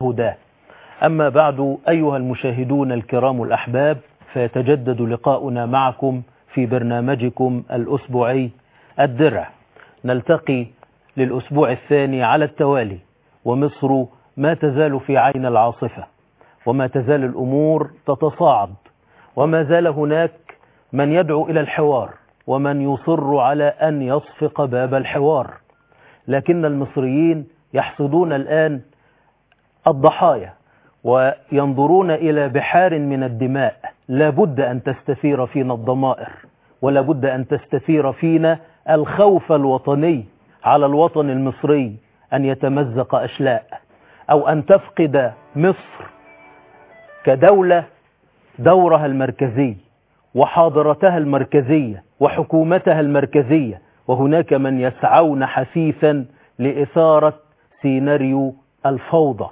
هداه. أما بعد، أيها المشاهدون الكرام الأحباب، فيتجدد لقاؤنا معكم في برنامجكم الأسبوعي الدرع. نلتقي للأسبوع الثاني على التوالي، ومصر ما تزال في عين العاصفة، وما تزال الأمور تتصاعد، وما زال هناك من يدعو إلى الحوار ومن يصر على أن يصفق باب الحوار. لكن المصريين يحصدون الآن الضحايا وينظرون إلى بحار من الدماء. لا بد أن تستثير فينا الضمائر، ولا بد أن تستثير فينا الخوف الوطني على الوطن المصري أن يتمزق أشلاء، أو أن تفقد مصر كدولة دورها المركزي وحاضرتها المركزية وحكومتها المركزية، وهناك من يسعون حثيثا لإثارة سيناريو الفوضى.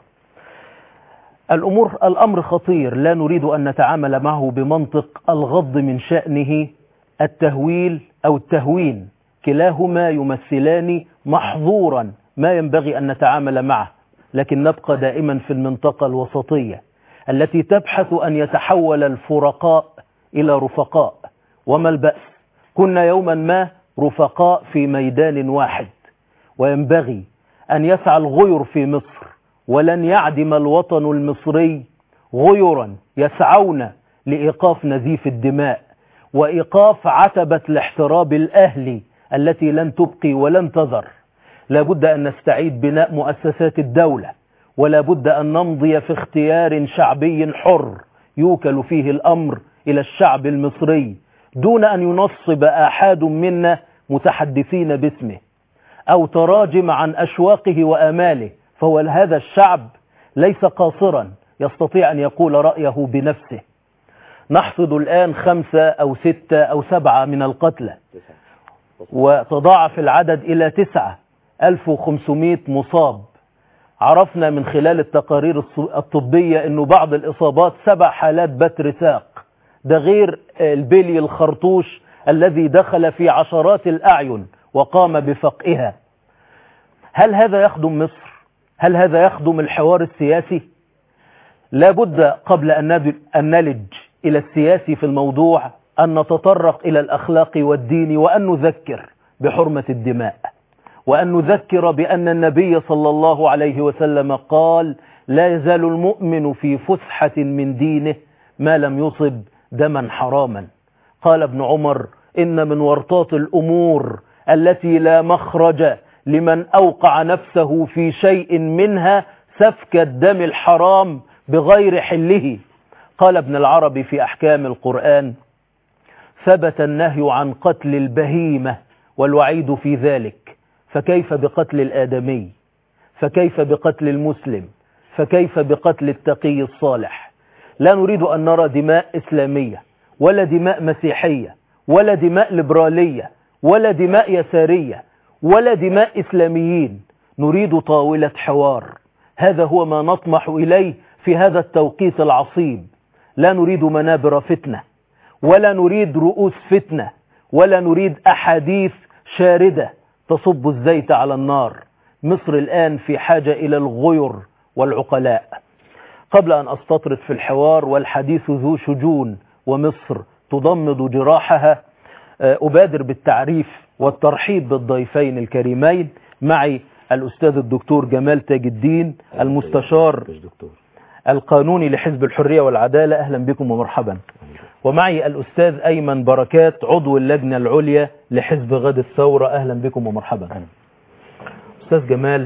الأمر خطير، لا نريد أن نتعامل معه بمنطق الغض من شأنه التهويل أو التهوين، كلاهما يمثلان محظورا ما ينبغي أن نتعامل معه، لكن نبقى دائما في المنطقة الوسطية التي تبحث أن يتحول الفرقاء إلى رفقاء. وما البأس؟ كنا يوما ما رفقاء في ميدان واحد، وينبغي أن يسعى الغير في مصر، ولن يعدم الوطن المصري غيرا يسعون لإيقاف نزيف الدماء وإيقاف عتبة الاحتراب الأهلي التي لن تبقي ولن تذر. لا بد أن نستعيد بناء مؤسسات الدولة، ولا بد أن نمضي في اختيار شعبي حر يوكل فيه الأمر إلى الشعب المصري، دون أن ينصب آحاد منا متحدثين باسمه أو تراجم عن أشواقه وآماله. فهو هذا الشعب ليس قاصرا، يستطيع أن يقول رأيه بنفسه. نحصد الآن 5 أو 6 أو 7 من القتلى، وتضاعف العدد إلى 9,500 مصاب. عرفنا من خلال التقارير الطبية أنه بعض الإصابات 7 حالات بتر ساق، ده غير البلي الخرطوش الذي دخل في عشرات الأعين وقام بفقئها. هل هذا يخدم مصر؟ هل هذا يخدم الحوار السياسي؟ لا بد قبل أن نلج إلى السياسي في الموضوع أن نتطرق إلى الأخلاق والدين، وأن نذكر بحرمة الدماء، وأن نذكر بأن النبي صلى الله عليه وسلم قال: لا يزال المؤمن في فسحة من دينه ما لم يصب دما حراما. قال ابن عمر: إن من ورطات الأمور التي لا مخرج لمن أوقع نفسه في شيء منها سفك الدم الحرام بغير حله. قال ابن العربي في أحكام القرآن: ثبت النهي عن قتل البهيمة والوعيد في ذلك، فكيف بقتل الآدمي؟ فكيف بقتل المسلم؟ فكيف بقتل التقي الصالح؟ لا نريد أن نرى دماء إسلامية، ولا دماء مسيحية، ولا دماء ليبرالية، ولا دماء يسارية، ولا دماء إسلاميين. نريد طاولة حوار، هذا هو ما نطمح إليه في هذا التوقيت العصيب. لا نريد منابر فتنة، ولا نريد رؤوس فتنة، ولا نريد أحاديث شاردة تصب الزيت على النار. مصر الآن في حاجة إلى الغير والعقلاء. قبل أن أستطرد في الحوار والحديث ذو شجون ومصر تضمد جراحها، أبادر بالتعريف والترحيب بالضيفين الكريمين. معي الأستاذ الدكتور جمال تاج الدين، المستشار القانوني لحزب الحرية والعدالة، أهلا بكم ومرحبا. ومعي الأستاذ أيمن بركات، عضو اللجنة العليا لحزب غد الثورة، أهلا بكم ومرحبا. أستاذ جمال،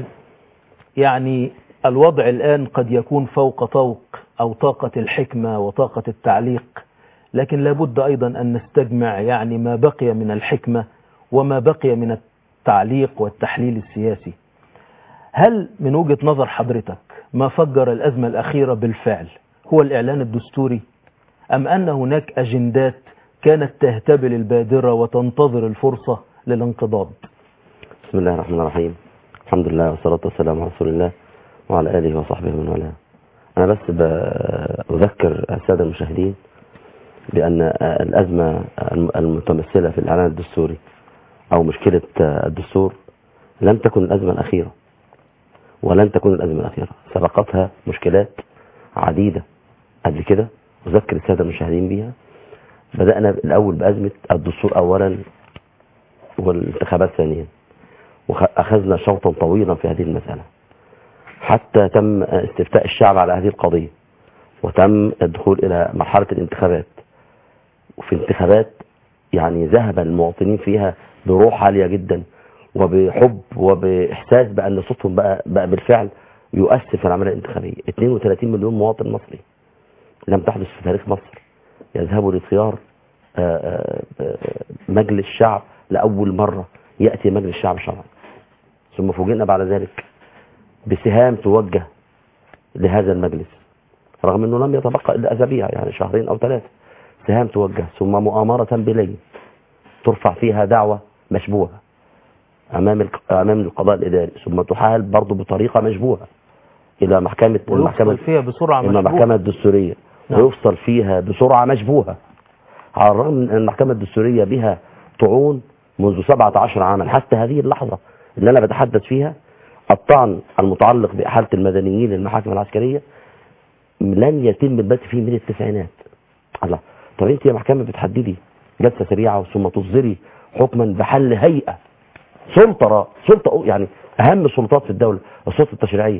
يعني الوضع الآن قد يكون فوق طوق أو طاقة الحكمة وطاقة التعليق، لكن لابد أيضا أن نستجمع يعني ما بقي من الحكمة وما بقي من التعليق والتحليل السياسي. هل من وجهة نظر حضرتك ما فجر الأزمة الأخيرة بالفعل هو الإعلان الدستوري، أم أن هناك أجندات كانت تهتبل البادرة وتنتظر الفرصة للانقضاض؟ بسم الله الرحمن الرحيم، الحمد لله والصلاة والسلام على رسول الله وعلى آله وصحبه ومن والاه. أنا بس بأذكر السادة المشاهدين بأن الأزمة المتمثلة في الإعلان الدستوري أو مشكلة الدستور لم تكن الأزمة الأخيرة، ولن تكون الأزمة الأخيرة، سبقتها مشكلات عديدة قبل كده أذكر السادة المشاهدين بيها. بدأنا الأول بأزمة الدستور أولا والانتخابات ثانيا، وأخذنا شوطا طويلا في هذه المسألة حتى تم استفتاء الشعب على هذه القضية، وتم الدخول إلى مرحلة الانتخابات. وفي انتخابات يعني ذهب المواطنين فيها بروح عالية جدا وبحب وبإحساس بأن صوتهم بقى بالفعل يؤثر في العملية الانتخابية. 32 مليون مواطن مصري لم تحدث في تاريخ مصر يذهبوا لاختيار مجلس الشعب لأول مرة. يأتي مجلس الشعب شرعا، ثم فوجئنا بعد ذلك بسهام توجه لهذا المجلس رغم أنه لم يتبقى إلا أسابيع، يعني 2 أو 3 سهام توجه، ثم مؤامرة بليل ترفع فيها دعوة مشبوهة أمام القضاء الإداري، ثم تحال برضه بطريقة مشبوهة إلى ويفصل فيها بسرعة مشبوهة المحكمة الدستورية. نعم. ويفصل فيها بسرعة مشبوهة، على الرغم من أن المحكمة الدستورية بها طعون منذ 17 عاما حتى هذه اللحظة اللي أنا بتحدث فيها. الطعن المتعلق بإحالة المدنيين للمحاكم العسكرية لن يتم البت فيه من التسعينات. الله، طب أنت يا محكمة بتحددي جلسة سريعة ثم تصدري حكما بحل هيئة سلطة يعني أهم السلطات في الدولة، السلطة التشريعية،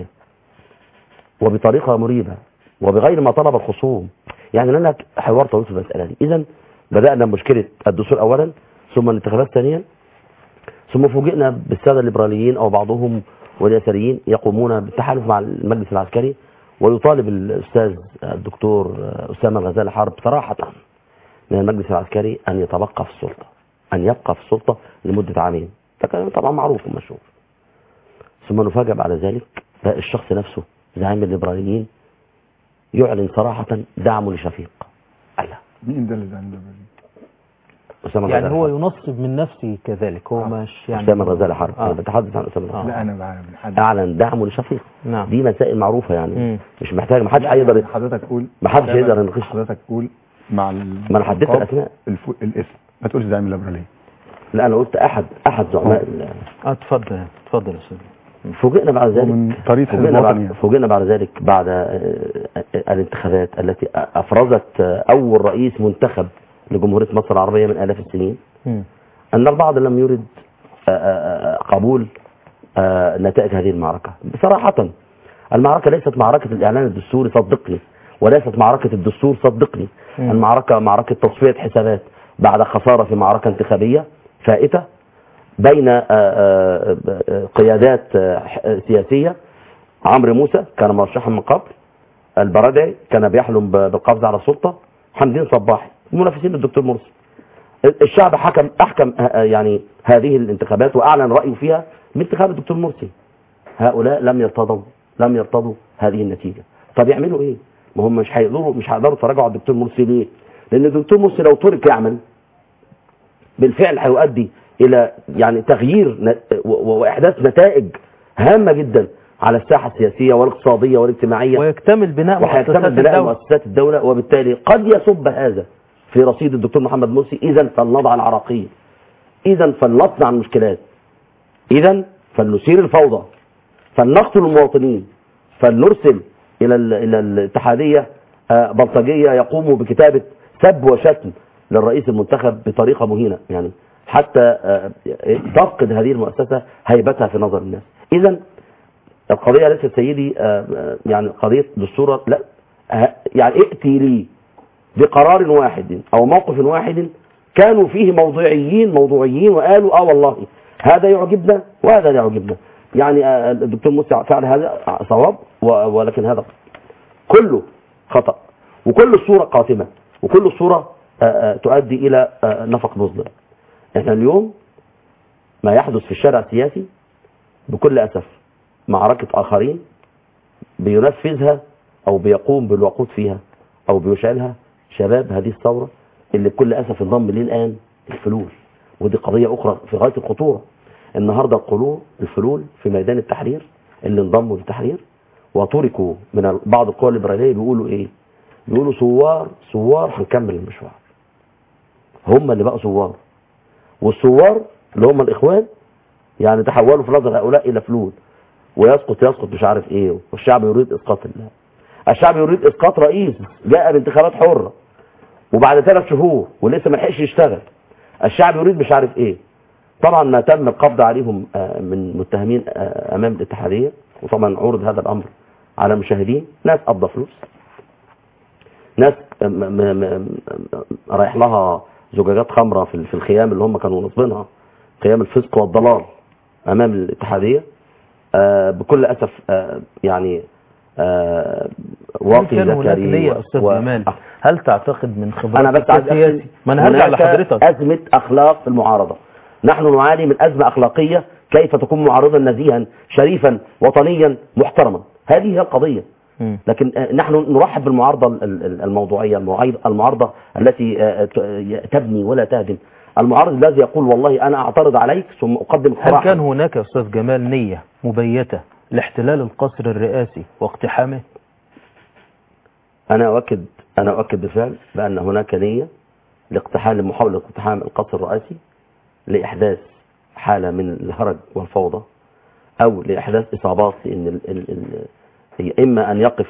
وبطريقة مريبة وبغير ما طلب الخصوم. يعني لنا حوار طويل في المسألة دي. إذن بدأنا بمشكلة الدستور أولا، ثم الانتخابات ثانيا، ثم فوجئنا بالسادة الليبراليين أو بعضهم واليساريين يقومون بالتحالف مع المجلس العسكري، ويطالب الأستاذ الدكتور أسامة الغزالي حرب صراحة من المجلس العسكري أن يتبقى في السلطة، أن يبقى في السلطة لمدة عامين. ده كلام طبعا معروف ومشهور. ثم نفاجأ بعد ذلك الشخص نفسه زعيم الليبراليين يعلن صراحة دعمه لشفيق. الله، مين ده اللي زعيم الليبراليين؟ يعني هو ينصب من نفسه كذلك، هو مش يعني أسامة الغزالي حرب. أنا بتحدث عن أسامة الغزالي. لا، أنا بعلم أعلن دعمه لشفيق. نعم. دي مسائل معروفة يعني. مش محتاج، ما حدش يقدر حضرتك قول، ما حدش يقدر يناقش. حضرتك قول مع ما أنا حددت الأسماء الاسم، ما تقولش زعيم الليبراليين. لا، أنا قلت أحد زعماء. اتفضل يا أستاذ. فوجئنا بعد ذلك فوجئنا بعد ذلك بعد الانتخابات التي أفرزت أول رئيس منتخب لجمهورية مصر العربية من آلاف السنين، أن البعض لم يرد قبول نتائج هذه المعركة. بصراحة المعركة ليست معركة الإعلان الدستوري صدقني، وليست معركة الدستور صدقني. المعركة معركة تصفية حسابات بعد خسارة في معركة انتخابية فائتة بين قيادات سياسية. عمرو موسى كان مرشحا من قبل، البرادعي كان بيحلم بالقبض على السلطة، حمدين صباحي منافسين للدكتور مرسي. الشعب أحكم يعني هذه الانتخابات وأعلن رأيه فيها بانتخاب الدكتور مرسي. هؤلاء لم يرتضوا هذه النتيجة. طب يعملوا إيه؟ ما هم مش هيقدروا يتراجعوا على الدكتور مرسي. ليه؟ لأن الدكتور مرسي لو ترك يعمل بالفعل هيؤدي إلى يعني تغيير وإحداث نتائج هامة جدا على الساحة السياسية والاقتصادية والاجتماعية، ويكتمل بناء مؤسسات الدولة، وبالتالي قد يصب هذا في رصيد الدكتور محمد مرسي. إذن فلنضع العراقيل، إذن فلنصنع المشكلات، إذن فلنثير الفوضى، فلنقتل المواطنين، فلنرسل إلى الاتحادية بلطجية يقوموا بكتابة سب وشتم للرئيس المنتخب بطريقة مهينة، يعني حتى تفقد هذه المؤسسة هيبتها في نظر الناس. إذن القضية ليست سيدي يعني قضية دستور، لا، يعني ائتي لي بقرار واحد أو موقف واحد كانوا فيه موضوعيين وقالوا والله هذا يعجبنا وهذا لا يعجبنا. يعني الدكتور موسى فعل هذا صواب، ولكن هذا كله خطأ، وكل الصورة قاتمة، وكل الصورة تؤدي إلى نفق مظلم. احنا اليوم ما يحدث في الشارع السياسي بكل أسف معركة آخرين بينفذها أو بيقوم بالوقود فيها أو بيشعلها شباب هذه الثورة اللي بكل أسف انضم ليه الآن الفلول. ودي قضية أخرى في غاية الخطورة. النهاردة الفلول في ميدان التحرير اللي انضموا للتحرير وتركوا من بعض القوى الليبرالية بيقولوا إيه؟ بيقولوا ثوار هنكمل المشوار. هم اللي بقوا ثوار، والثوار اللي هم الإخوان يعني تحولوا في نظر هؤلاء إلى فلول. ويسقط مش عارف ايه، والشعب يريد اسقاط الله. الشعب يريد اسقاط رئيس جاء بانتخابات حرة وبعد 3 شهور ولسه ما لحقش يشتغل. الشعب يريد مش عارف ايه. طبعا ما تم القبض عليهم من متهمين امام الاتحادية، وطبعا عرض هذا الامر على المشاهدين. ناس قبض فلوس، ناس رايح لها زجاجات خمرة في الخيام اللي هم كانوا نصبينها، خيام الفسق والضلال امام الاتحادية. بكل اسف يعني واقي زكريا استاذ جمال، هل تعتقد من خبرتك انا بس عايز ما انا هرجع لحضرتك ازمه اخلاق في المعارضه. نحن نعاني من ازمه اخلاقيه، كيف تكون معارضا نزيها شريفا وطنيا محترما، هذه هي القضيه. لكن نحن نرحب بالمعارضه الموضوعيه، المعارضه التي تبني ولا تهدم، المعارض الذي يقول والله انا اعترض عليك ثم اقدم اقتراحا. هل كان هناك يا استاذ جمال نيه مبيته لاحتلال القصر الرئاسي واقتحامه؟ أنا أؤكد بالفعل بأن هناك نية لمحاولة اقتحام القصر الرئاسي لإحداث حالة من الهرج والفوضى، أو لإحداث إصابات، لأن إما أن يقف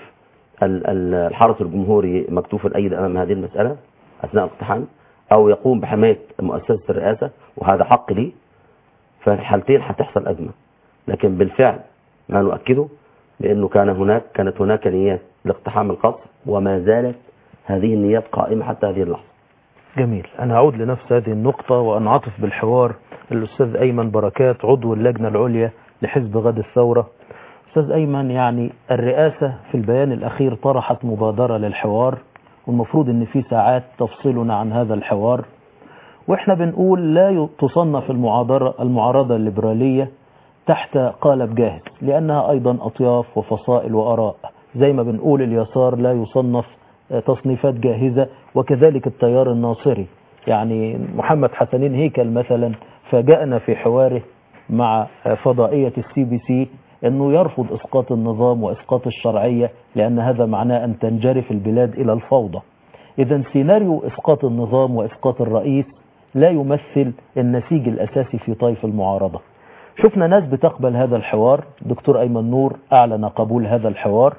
الحرس الجمهوري مكتوف الأيد أمام هذه المسألة أثناء الاقتحام، أو يقوم بحماية مؤسسة الرئاسة، وهذا حق لي. فالحالتين هتحصل أزمة. لكن بالفعل ما نؤكده بأنه كانت هناك نيات لاقتحام القصر، وما زالت هذه النيات قائمة حتى هذه اللحظة. جميل. أنا هعود لنفس هذه النقطة وأنعطف بالحوار الأستاذ أيمن بركات، عضو اللجنة العليا لحزب غد الثورة. أستاذ أيمن، يعني الرئاسة في البيان الأخير طرحت مبادرة للحوار، والمفروض أن في ساعات تفصلنا عن هذا الحوار، وإحنا بنقول لا تصنف المعارضة الليبرالية تحت قالب جاهز، لأنها أيضا أطياف وفصائل وأراء. زي ما بنقول اليسار لا يصنف تصنيفات جاهزة، وكذلك التيار الناصري. يعني محمد حسنين هيكل مثلا فاجأنا في حواره مع فضائية الCBC أنه يرفض إسقاط النظام وإسقاط الشرعية، لأن هذا معناه أن تنجرف البلاد إلى الفوضى. إذا سيناريو إسقاط النظام وإسقاط الرئيس لا يمثل النسيج الأساسي في طيف المعارضة. شفنا ناس بتقبل هذا الحوار، دكتور أيمن نور أعلن قبول هذا الحوار،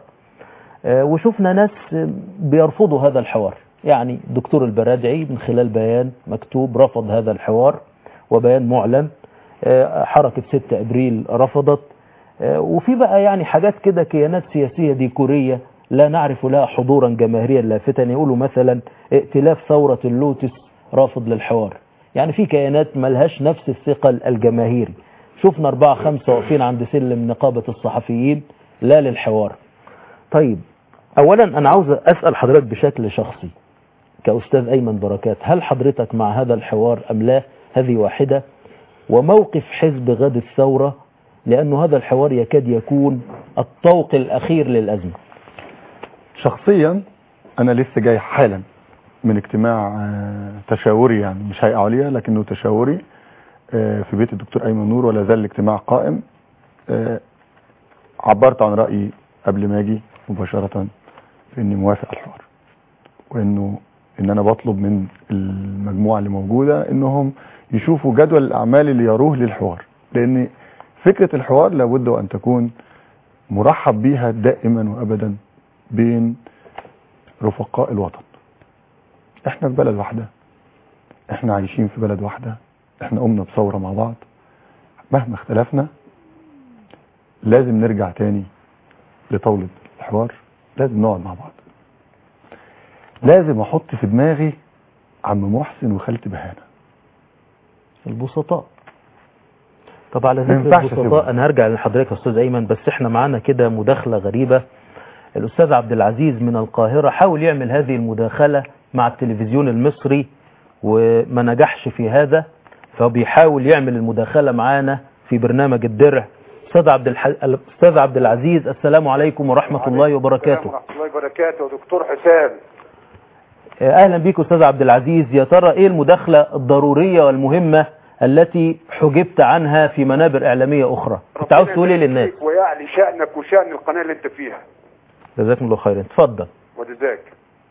وشفنا ناس بيرفضوا هذا الحوار. يعني دكتور البرادعي من خلال بيان مكتوب رفض هذا الحوار، وبيان معلن. حركة 6 أبريل رفضت، وفي بقى يعني حاجات كده، كيانات سياسية ديكورية لا نعرف لها حضورا جماهيريا لافتا. يقولوا مثلا ائتلاف ثورة اللوتس رافض للحوار. يعني في كيانات ملهاش نفس الثقل الجماهيري. شفنا 4-5 واقفين عند سلم نقابة الصحفيين لا للحوار. طيب، اولا انا عاوز اسأل حضرتك بشكل شخصي كأستاذ أيمن بركات، هل حضرتك مع هذا الحوار أم لا؟ هذه واحدة. وموقف حزب غد الثورة، لأنه هذا الحوار يكاد يكون الطوق الأخير للأزمة. شخصيا أنا لسه جاي حالا من اجتماع تشاوري، يعني مش هيئة عليا لكنه تشاوري في بيت الدكتور أيمن نور، ولا زال الاجتماع قائم. عبرت عن رأيي قبل ما أجي مباشرة في إني موافق على الحوار، وإن أنا بطلب من المجموعة اللي موجودة إنهم يشوفوا جدول الأعمال اللي يروه للحوار، لأن فكرة الحوار لابد وأن تكون مرحب بيها دائما وأبدا بين رفقاء الوطن. احنا في بلد واحدة، احنا عايشين في بلد واحدة، احنا قمنا بثورة مع بعض. مهما اختلفنا لازم نرجع تاني لطاولة الحوار، لازم نقعد مع بعض. لازم احط في دماغي عم محسن وخالتي بهانة البسطاء. طب على ذكر البسطاء انا هرجع لحضرتك يا استاذ ايمن، بس احنا معانا كده مداخلة غريبة. الاستاذ عبد العزيز من القاهرة حاول يعمل هذه المداخلة مع التلفزيون المصري وما نجحش في هذا، فبيحاول يعمل المداخلة معانا في برنامج الدرع. استاذ عبد العزيز، السلام عليكم ورحمة الله وبركاته. ورحمة الله وبركاته يا دكتور حسام. اهلا بيك استاذ عبد العزيز. يا ترى ايه المداخلة الضرورية والمهمة التي حجبت عنها في منابر اعلامية اخرى؟ كنت عاوز تقول ايه للناس؟ ويعلي شأنك وشأن القناة اللي انت فيها. جزاكم الله خيرا. اتفضل. وجزاك.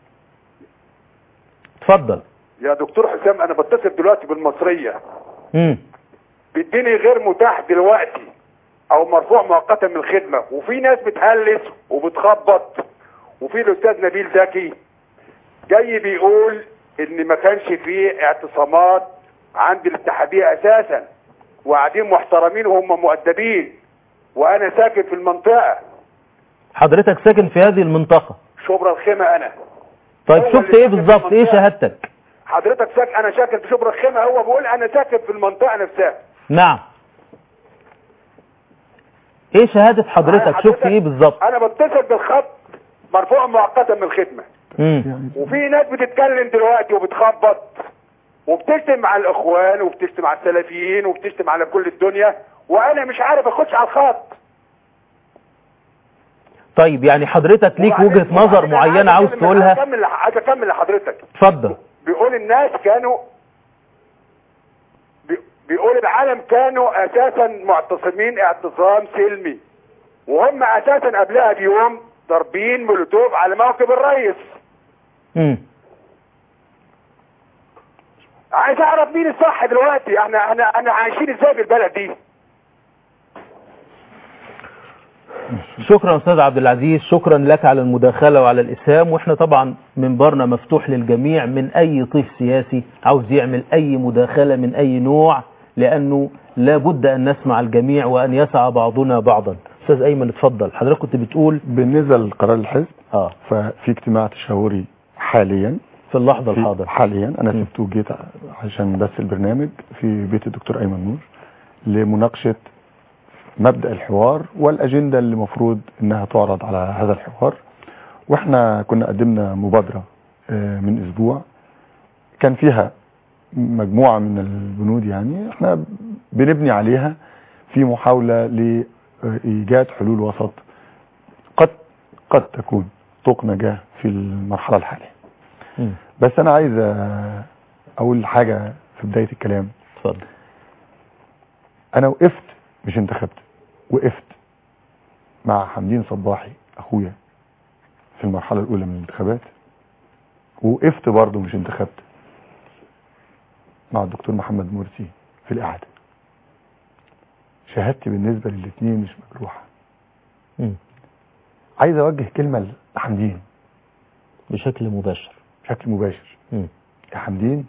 اتفضل يا دكتور حسام، انا بتصل دلوقتي بالمصرية. بيديني غير متاح دلوقتي او مرفوع مؤقتا من الخدمه، وفي ناس بتهلس وبتخبط. وفي الاستاذ نبيل زكي جاي بيقول ان ما كانش فيه اعتصامات عند الاتحاديه اساسا، وقاعدين محترمين وهم مؤدبين، وانا ساكن في المنطقه. حضرتك ساكن في هذه المنطقة؟ شبرا الخيمه انا. طيب هو شفت اللي ايه ساكن في بالظبط؟ ايه المنطقة. شهادتك؟ حضرتك ساكن، انا ساكن في شبرا الخيمه، هو بيقول انا ساكن في المنطقه نفسها. نعم. ايه شهادة حضرتك؟ شفت ايه بالظبط؟ انا بتصل بالخط مرفوع مؤقتا من الخدمه، وفي ناس بتتكلم دلوقتي وبتخبط وبتشتم على الاخوان وبتشتم على السلفيين وبتشتم على كل الدنيا، وانا مش عارف اخش على الخط. طيب يعني حضرتك ليك وجهة نظر معينة عاوز تقولها؟ عايز اكمل لحضرتك. اتفضل. بيقول الناس كانوا بيقول العالم كانوا اساسا معتصمين اعتصام سلمي، وهم اساسا قبلها بيوم ضاربين مولوتوف على موكب الرئيس. عايز اعرف مين الصح دلوقتي. احنا عايشين ازاي في البلد دي؟ شكرا استاذ عبد العزيز، شكرا لك على المداخلة وعلى الاسهام، واحنا طبعا منبرنا مفتوح للجميع من اي طيف سياسي عاوز يعمل اي مداخلة من اي نوع، لانه لابد ان نسمع الجميع وان يسعى بعضنا بعضا. استاذ ايمن اتفضل، حضرتك كنت بتقول بالنسبة لقرار الحزب ففي اجتماع تشاوري حاليا في اللحظة الحاضرة. حاليا انا سبته وجيت عشان بس البرنامج في بيت الدكتور ايمن نور لمناقشة مبدأ الحوار والأجندة اللي مفروض إنها تعرض على هذا الحوار. وإحنا كنا قدمنا مبادرة من أسبوع كان فيها مجموعة من البنود، يعني إحنا بنبني عليها في محاولة لإيجاد حلول وسط قد تكون طوق نجاة في المرحلة الحالية. بس أنا عايز أقول حاجة في بداية الكلام. اتفضل. أنا وقفت مش انتخبت، وقفت مع حمدين صباحي اخويا في المرحلة الاولى من الانتخابات، ووقفت برضه مش انتخبت مع الدكتور محمد مرسي في الاعادة. شهادتي بالنسبة للاثنين مش مجروحة. عايز اوجه كلمة لحمدين بشكل مباشر. يا حمدين،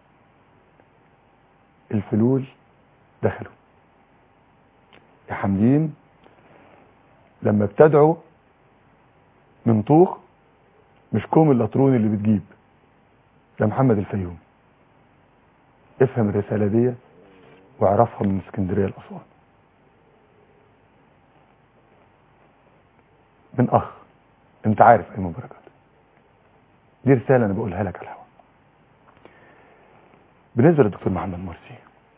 الفلول دخلوا. يا حمدين، لما بتدعو من طوخ مش كوم الأطرون اللي بتجيب، ده محمد الفيوم. افهم الرسالة دي واعرفها من اسكندرية لأسوان. من أخ انت عارف أيمن بركات. دي رسالة أنا بقولها لك على الهواء. بالنسبة للدكتور محمد مرسي،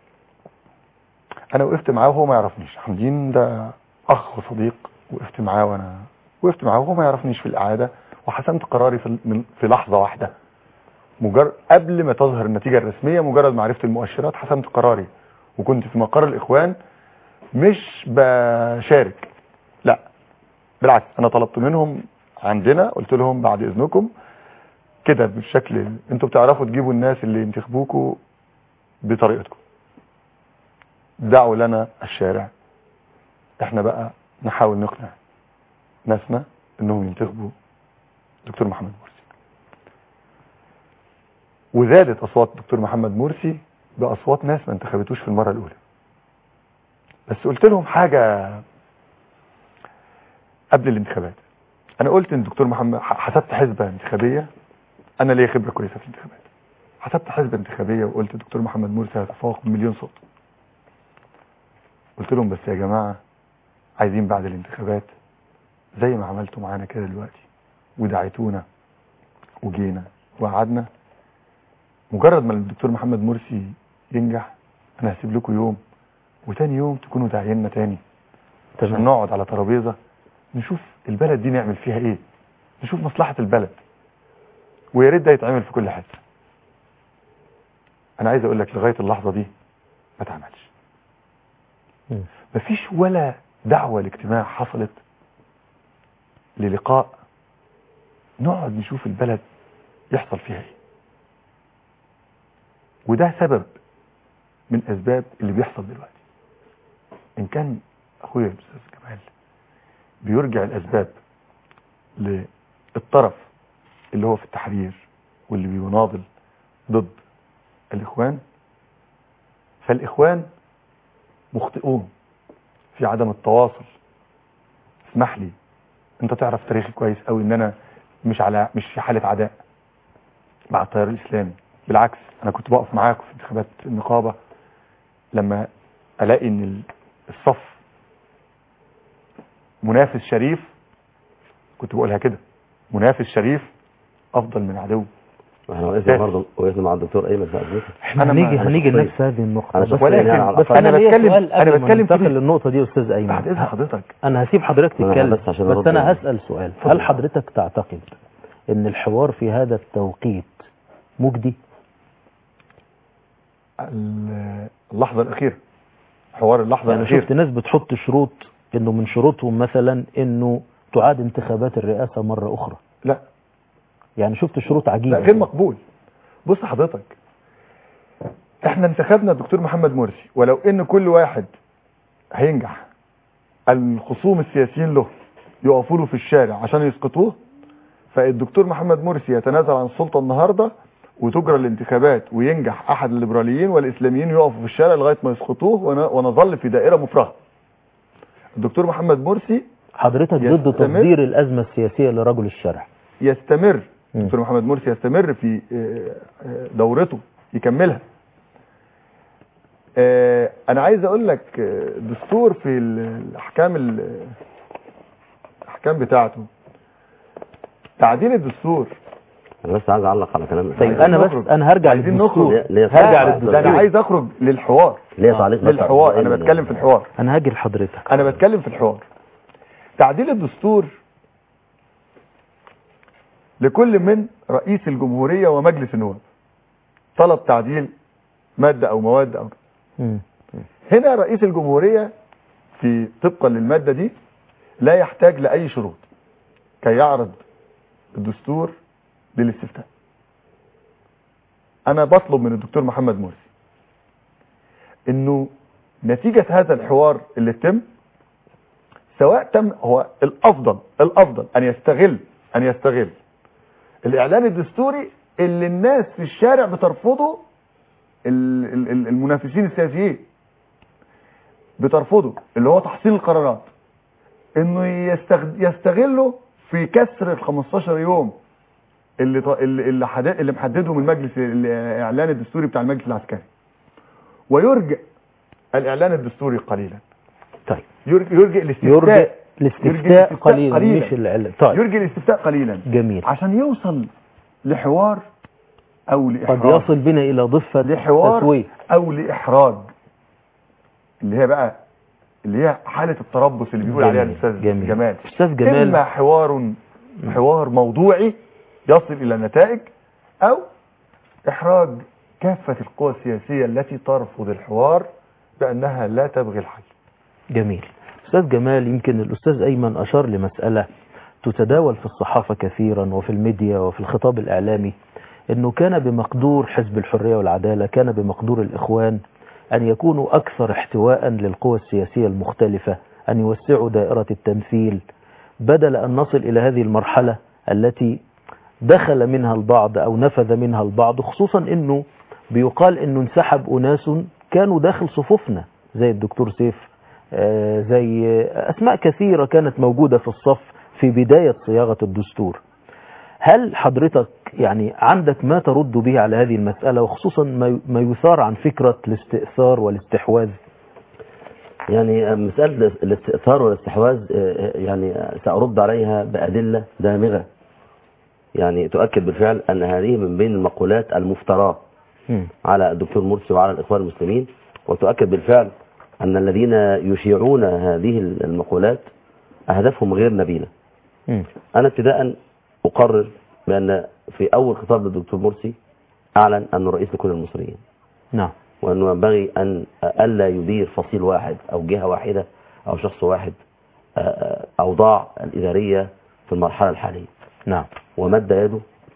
انا وقفت معاه وهو ما يعرفنيش. حمدين ده اخ وصديق، وقفت معاه وهو ما يعرفنيش في الاعاده، وحسمت قراري في لحظه واحده، مجرد قبل ما تظهر النتيجه الرسميه، مجرد ما عرفت المؤشرات حسمت قراري. وكنت في مقر الاخوان مش بشارك، لا بالعكس، انا طلبت منهم عندنا، قلت لهم بعد اذنكم كده بالشكل انتوا بتعرفوا تجيبوا الناس اللي ينتخبوكوا بطريقتكم، دعوا لنا الشارع، احنا بقى نحاول نقنع ناسنا انهم ينتخبوا دكتور محمد مرسي. وزادت اصوات دكتور محمد مرسي باصوات ناس ما انتخبتوش في المره الاولى. بس قلت لهم حاجه قبل الانتخابات. انا قلت ان الدكتور محمد، حسبت حسبه انتخابيه، انا ليا خبره كويسه في الانتخابات، حسبت حسبه انتخابيه وقلت الدكتور محمد مرسي هيتفوق بمليون صوت. قلت لهم بس يا جماعة عايزين بعد الانتخابات زي ما عملتوا معانا كده دلوقتي ودعيتونا وجينا وقعدنا، مجرد ما الدكتور محمد مرسي ينجح انا هسيب لكم يوم، وتاني يوم تكونوا داعينا تاني عشان نقعد على ترابيزة نشوف البلد دي نعمل فيها ايه، نشوف مصلحة البلد، ويا ريت ده يتعمل في كل حته. انا عايز اقول لك لغاية اللحظة دي ما اتعملش. مفيش ولا دعوة لاجتماع حصلت للقاء نقعد نشوف البلد يحصل فيها ايه. وده سبب من اسباب اللي بيحصل دلوقتي، ان كان اخويا الاستاذ جمال بيرجع الاسباب للطرف اللي هو في التحرير واللي بيناضل ضد الاخوان، فالاخوان مخطئون في عدم التواصل. اسمح لي، انت تعرف تاريخي كويس قوي ان انا مش في حالة عداء مع التيار الاسلامي، بالعكس انا كنت بقف معاكم في انتخابات النقابة لما الاقي ان الصف منافس شريف، كنت بقولها كده، منافس شريف افضل من عدو. احنا وقفنا برضه مع الدكتور ايمن في قضيته. احنا هنيجي لنفس هذه النقطة، بس انا بتكلم في للنقطة دي يا استاذ ايمن. بعد اذن حضرتك انا هسيب حضرتك تتكلم، بس انا هسأل سؤال. هل فضل. حضرتك تعتقد ان الحوار في هذا التوقيت مجدي؟ اللحظة الأخيرة، حوار اللحظة يعني الأخيرة. شفت ناس بتحط شروط، انه من شروطهم مثلا انه تعاد انتخابات الرئاسة مرة اخرى. لا يعني شفت شروط عجيبة. لا، غير مقبول. بص حضرتك، احنا انتخبنا الدكتور محمد مرسي، ولو ان كل واحد هينجح الخصوم السياسيين له يقفوا له في الشارع عشان يسقطوه، فالدكتور محمد مرسي يتنازل عن السلطة النهاردة وتجرى الانتخابات وينجح احد الليبراليين والاسلاميين يقفوا في الشارع لغاية ما يسقطوه ونظل في دائرة مفرغة. الدكتور محمد مرسي حضرتك ضد تصدير الأزمة السياسية لرجل الشارع. يستمر الدكتور محمد مرسي يستمر في دورته يكملها. انا عايز اقول لك دستور في الاحكام بتاعته، تعديل الدستور. انا بس عايز اعلق على كلام. طيب انا هرجع للدستور. انا عايز اخرج للحوار. ليه تعليق؟ للحوار انا بتكلم في الحوار. انا هاجي لحضرتك. انا بتكلم في الحوار. تعديل الدستور لكل من رئيس الجمهورية ومجلس النواب طلب تعديل مادة او مواد او هنا رئيس الجمهورية في طبقا للمادة دي لا يحتاج لأي شروط كي يعرض الدستور للاستفتاء. انا بطلب من الدكتور محمد مرسي انه نتيجة هذا الحوار اللي تم، سواء تم، هو الافضل ان يستغل الاعلان الدستوري اللي الناس في الشارع بترفضه، المنافسين السياسيين بترفضه، اللي هو تحصيل القرارات، انه يستغله في كسر ال 15 يوم اللي محددهم المجلس، الاعلان الدستوري بتاع المجلس العسكري، ويرجع الاعلان الدستوري قليلا. طيب يرجع الاستفتاء قليلا مش الاعلان. طيب يرجع الاستفتاء قليلا. جميل. عشان يوصل لحوار او لاحراج، قد يصل بنا الى ضفة لحوار او لاحراج، اللي هي حالة التربص اللي بيقول عليها الاستاذ جمال. استاذ جمال، اما حوار موضوعي يصل الى نتائج، او احراج كافة القوى السياسية التي ترفض الحوار بانها لا تبغي الحل. جميل. استاذ جمال، يمكن الاستاذ ايمن اشار لمسألة تتداول في الصحافة كثيرا وفي الميديا وفي الخطاب الاعلامي، انه كان بمقدور حزب الحرية والعدالة، كان بمقدور الاخوان ان يكونوا اكثر احتواء للقوى السياسية المختلفة، ان يوسعوا دائرة التمثيل، بدل ان نصل الى هذه المرحلة التي دخل منها البعض او نفذ منها البعض، خصوصا انه بيقال انه انسحب اناس كانوا داخل صفوفنا زي الدكتور سيف، زي اسماء كثيرة كانت موجودة في الصف في بداية صياغة الدستور. هل حضرتك يعني عندك ما ترد به على هذه المسألة، وخصوصا ما يثار عن فكرة الاستئثار والاستحواذ؟ يعني مسألة الاستئثار والاستحواذ يعني سأرد عليها بأدلة دامغة يعني تؤكد بالفعل أن هذه من بين المقولات المفتراه على الدكتور مرسي وعلى الإخوان المسلمين، وتؤكد بالفعل أن الذين يشيعون هذه المقولات أهدافهم غير نبيلة. أنا ابتداء أقرر بأن في أول خطاب للدكتور مرسي أعلن أنه رئيس لكل المصريين. نعم. وأنه ينبغي أن ألا يدير فصيل واحد أو جهة واحدة أو شخص واحد أوضاع الإدارية في المرحلة الحالية. نعم. ومد يده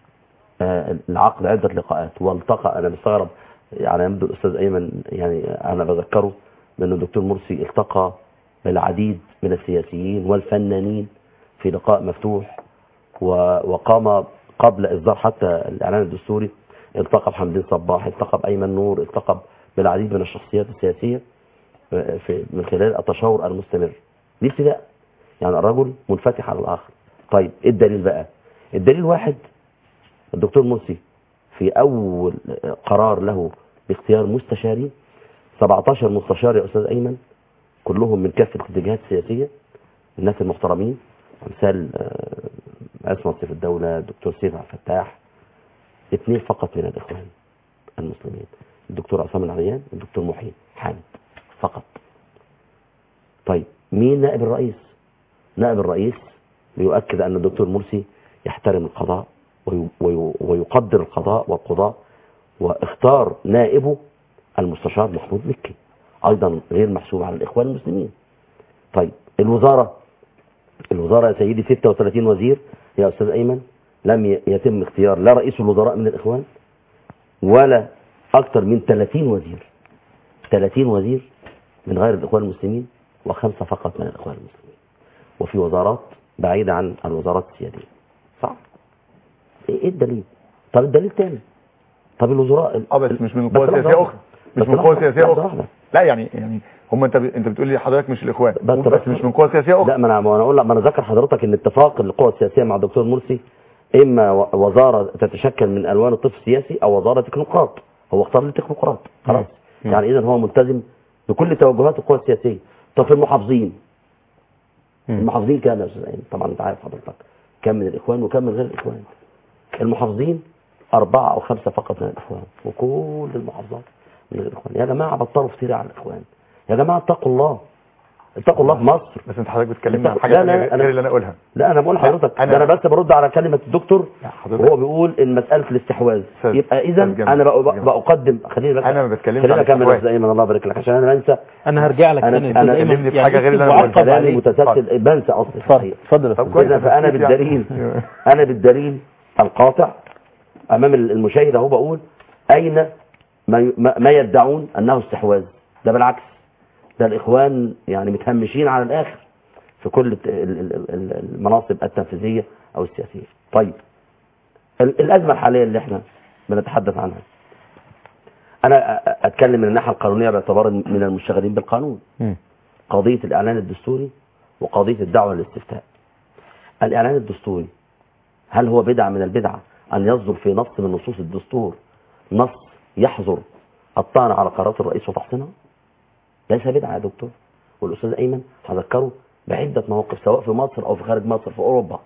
العقد عدة لقاءات والتقى. أنا مستغرب على يمد الأستاذ أيمن، يعني أنا بذكره بأن الدكتور مرسي التقى العديد من السياسيين والفنانين في لقاء مفتوح، وقام قبل إصدار حتى الإعلان الدستوري التقى بحمدين صباح، التقى بأيمن نور، التقى بالعديد من الشخصيات السياسية من خلال التشاور المستمر. دي ابتداء، يعني الرجل منفتح على الآخر. طيب إيه الدليل بقى؟ الدليل واحد، الدكتور مرسي في أول قرار له باختيار مستشارين، 17 مستشار يا أستاذ أيمن، كلهم من كافة الاتجاهات السياسية، الناس المحترمين، أمثال عصمت سيف الدولة، الدكتور سيف عبد الفتاح، 2 فقط من الإخوان المسلمين، الدكتور عصام العريان والدكتور محي حامد فقط. طيب مين نائب الرئيس؟ نائب الرئيس ليؤكد أن الدكتور مرسي يحترم القضاء ويقدر القضاء والقضاء، واختار نائبه المستشار محمود مكي، أيضا غير محسوب على الإخوان المسلمين. طيب الوزارة يا سيدي 36 وزير يا أستاذ أيمن، لم يتم اختيار لا رئيس الوزراء من الإخوان ولا أكثر من 30 وزير من غير الإخوان المسلمين، و5 فقط من الإخوان المسلمين، وفي وزارات بعيدة عن الوزارات السيادية. صح؟ إيه الدليل؟ طب الدليل تاني، طب الوزراء بس مش من قوى سياسية أخرى، مش من قوى سياسية أخرى. لا يعني هم انت بتقول لي حضرتك مش الاخوان بس مش من قوى سياسيه اخرى. لا ما انا اقول لك، ما انا ذكر حضرتك ان اتفاق القوى السياسيه مع الدكتور مرسي اما وزاره تتشكل من الوان الطيف السياسي او وزاره تكنوقراط، هو اختار التكنوقراط خلاص. يعني اذا هو ملتزم بكل توجهات القوى السياسيه. طب في المحافظين كام يا استاذ ايمن؟ طبعا انت عارف حضرتك كم من الاخوان وكم من غير الاخوان. المحافظين 4 أو 5 فقط من الاخوان، وكل المحافظات من غير الاخوان. يا جماعه بطلوا افتراء على الاخوان، يا جماعه اتقوا الله في مصر. بس انت حضرتك بتكلمني عن حاجه غير اللي انا اقولها. لا انا بقول لحضرتك، انا بس برد على كلمه الدكتور وهو بيقول ان مساله الاستحواذ، يبقى اذا انا بقدم. خليني بس انا ما بتكلمش عن الاستحواذ زي ما الله يبارك لك، عشان انا بنسى. انا هرجع لك انا كلمني في حاجه غير اللي انا قلتها، كلامي متسلسل بنسى اصلا. اتفضل. فانا بالدليل القاطع امام المشاهد اهو بقول اين ما يدعون انه استحواذ. ده بالعكس، ده الإخوان يعني متهمشين على الآخر في كل المناصب التنفيذية أو السياسية. طيب الأزمة الحالية اللي احنا بنتحدث عنها، أنا أتكلم من الناحية القانونية باعتبار من المشتغلين بالقانون. قضية الإعلان الدستوري وقضية الدعوة للاستفتاء. الإعلان الدستوري هل هو بدعة من البدعة أن يصدر في نص من نصوص الدستور نص يحظر الطعن على قرارات الرئيس وتحصينها؟ ليس بدعة يا دكتور. والأستاذ أيمن هذكره بعدة مواقف سواء في مصر أو في خارج مصر في أوروبا.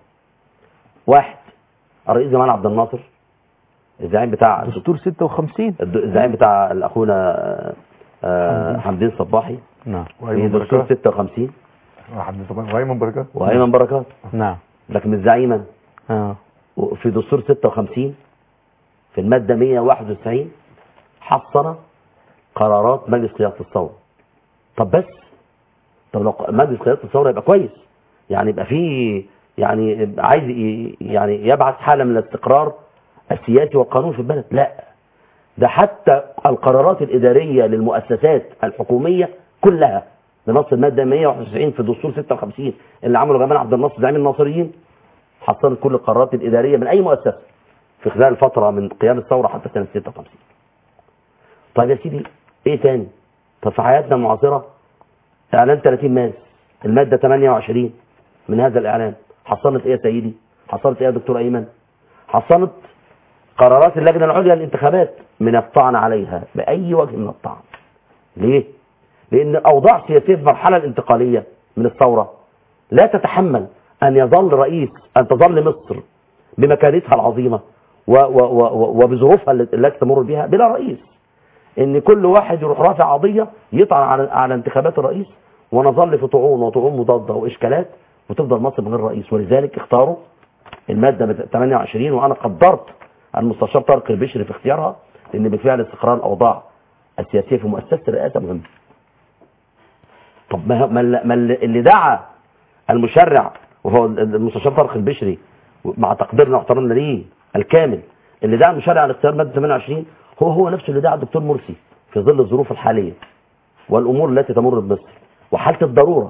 1 الرئيس جمال عبد الناصر الزعيم بتاع دستور 56، الزعيم بتاع أخونا حمدين صباحي، نعم، في دستور 56 حمدين صباحي وأيمن بركات نعم، لكن مش زعيما. في دستور 56 في المادة 191 حصل قرارات مجلس قيادة الثورة. طب لو مجلس قيادة الثورة يبقى كويس، يعني يبقى فيه يعني عايز يعني يبعث حالة من الاستقرار السياسي والقانون في البلد. لا، ده حتى القرارات الإدارية للمؤسسات الحكومية كلها بنص المادة 191 في دستور 56 اللي عمله جمال عبد الناصر زعيم الناصريين، حصلت كل القرارات الإدارية من أي مؤسسة في خلال الفترة من قيام الثورة حتى سنة 56. طيب يا سيدي ايه تاني؟ طب في حياتنا المعاصرة اعلان 30 مارس المادة 28 من هذا الاعلان حصلت ايه يا سيدي؟ حصلت ايه يا دكتور ايمن؟ حصلت قرارات اللجنة العليا للانتخابات من الطعن عليها بأي وجه من الطعن. ليه؟ لأن الأوضاع سياسية في المرحلة الانتقالية من الثورة لا تتحمل أن تظل مصر بمكانتها العظيمة وبظروفها التي تمر بها بلا رئيس. ان كل واحد يروح رافع قضيه يطعن على انتخابات الرئيس، ونظل في طعون مضاده واشكالات، وتفضل مصر من غير رئيس. ولذلك اختاروا الماده 28، وانا قدرت المستشار طارق البشري في اختيارها، لان بالفعل استقرار الاوضاع السياسيه في مؤسسه الرئاسه مهم. طب ما اللي دعا المشرع وهو المستشار طارق البشري مع تقديرنا واحترامنا ليه الكامل، اللي دعا المشرع على اختيار ماده 28 هو نفسه اللي دعا الدكتور مرسي في ظل الظروف الحالية والأمور التي تمر بمصر وحالة الضرورة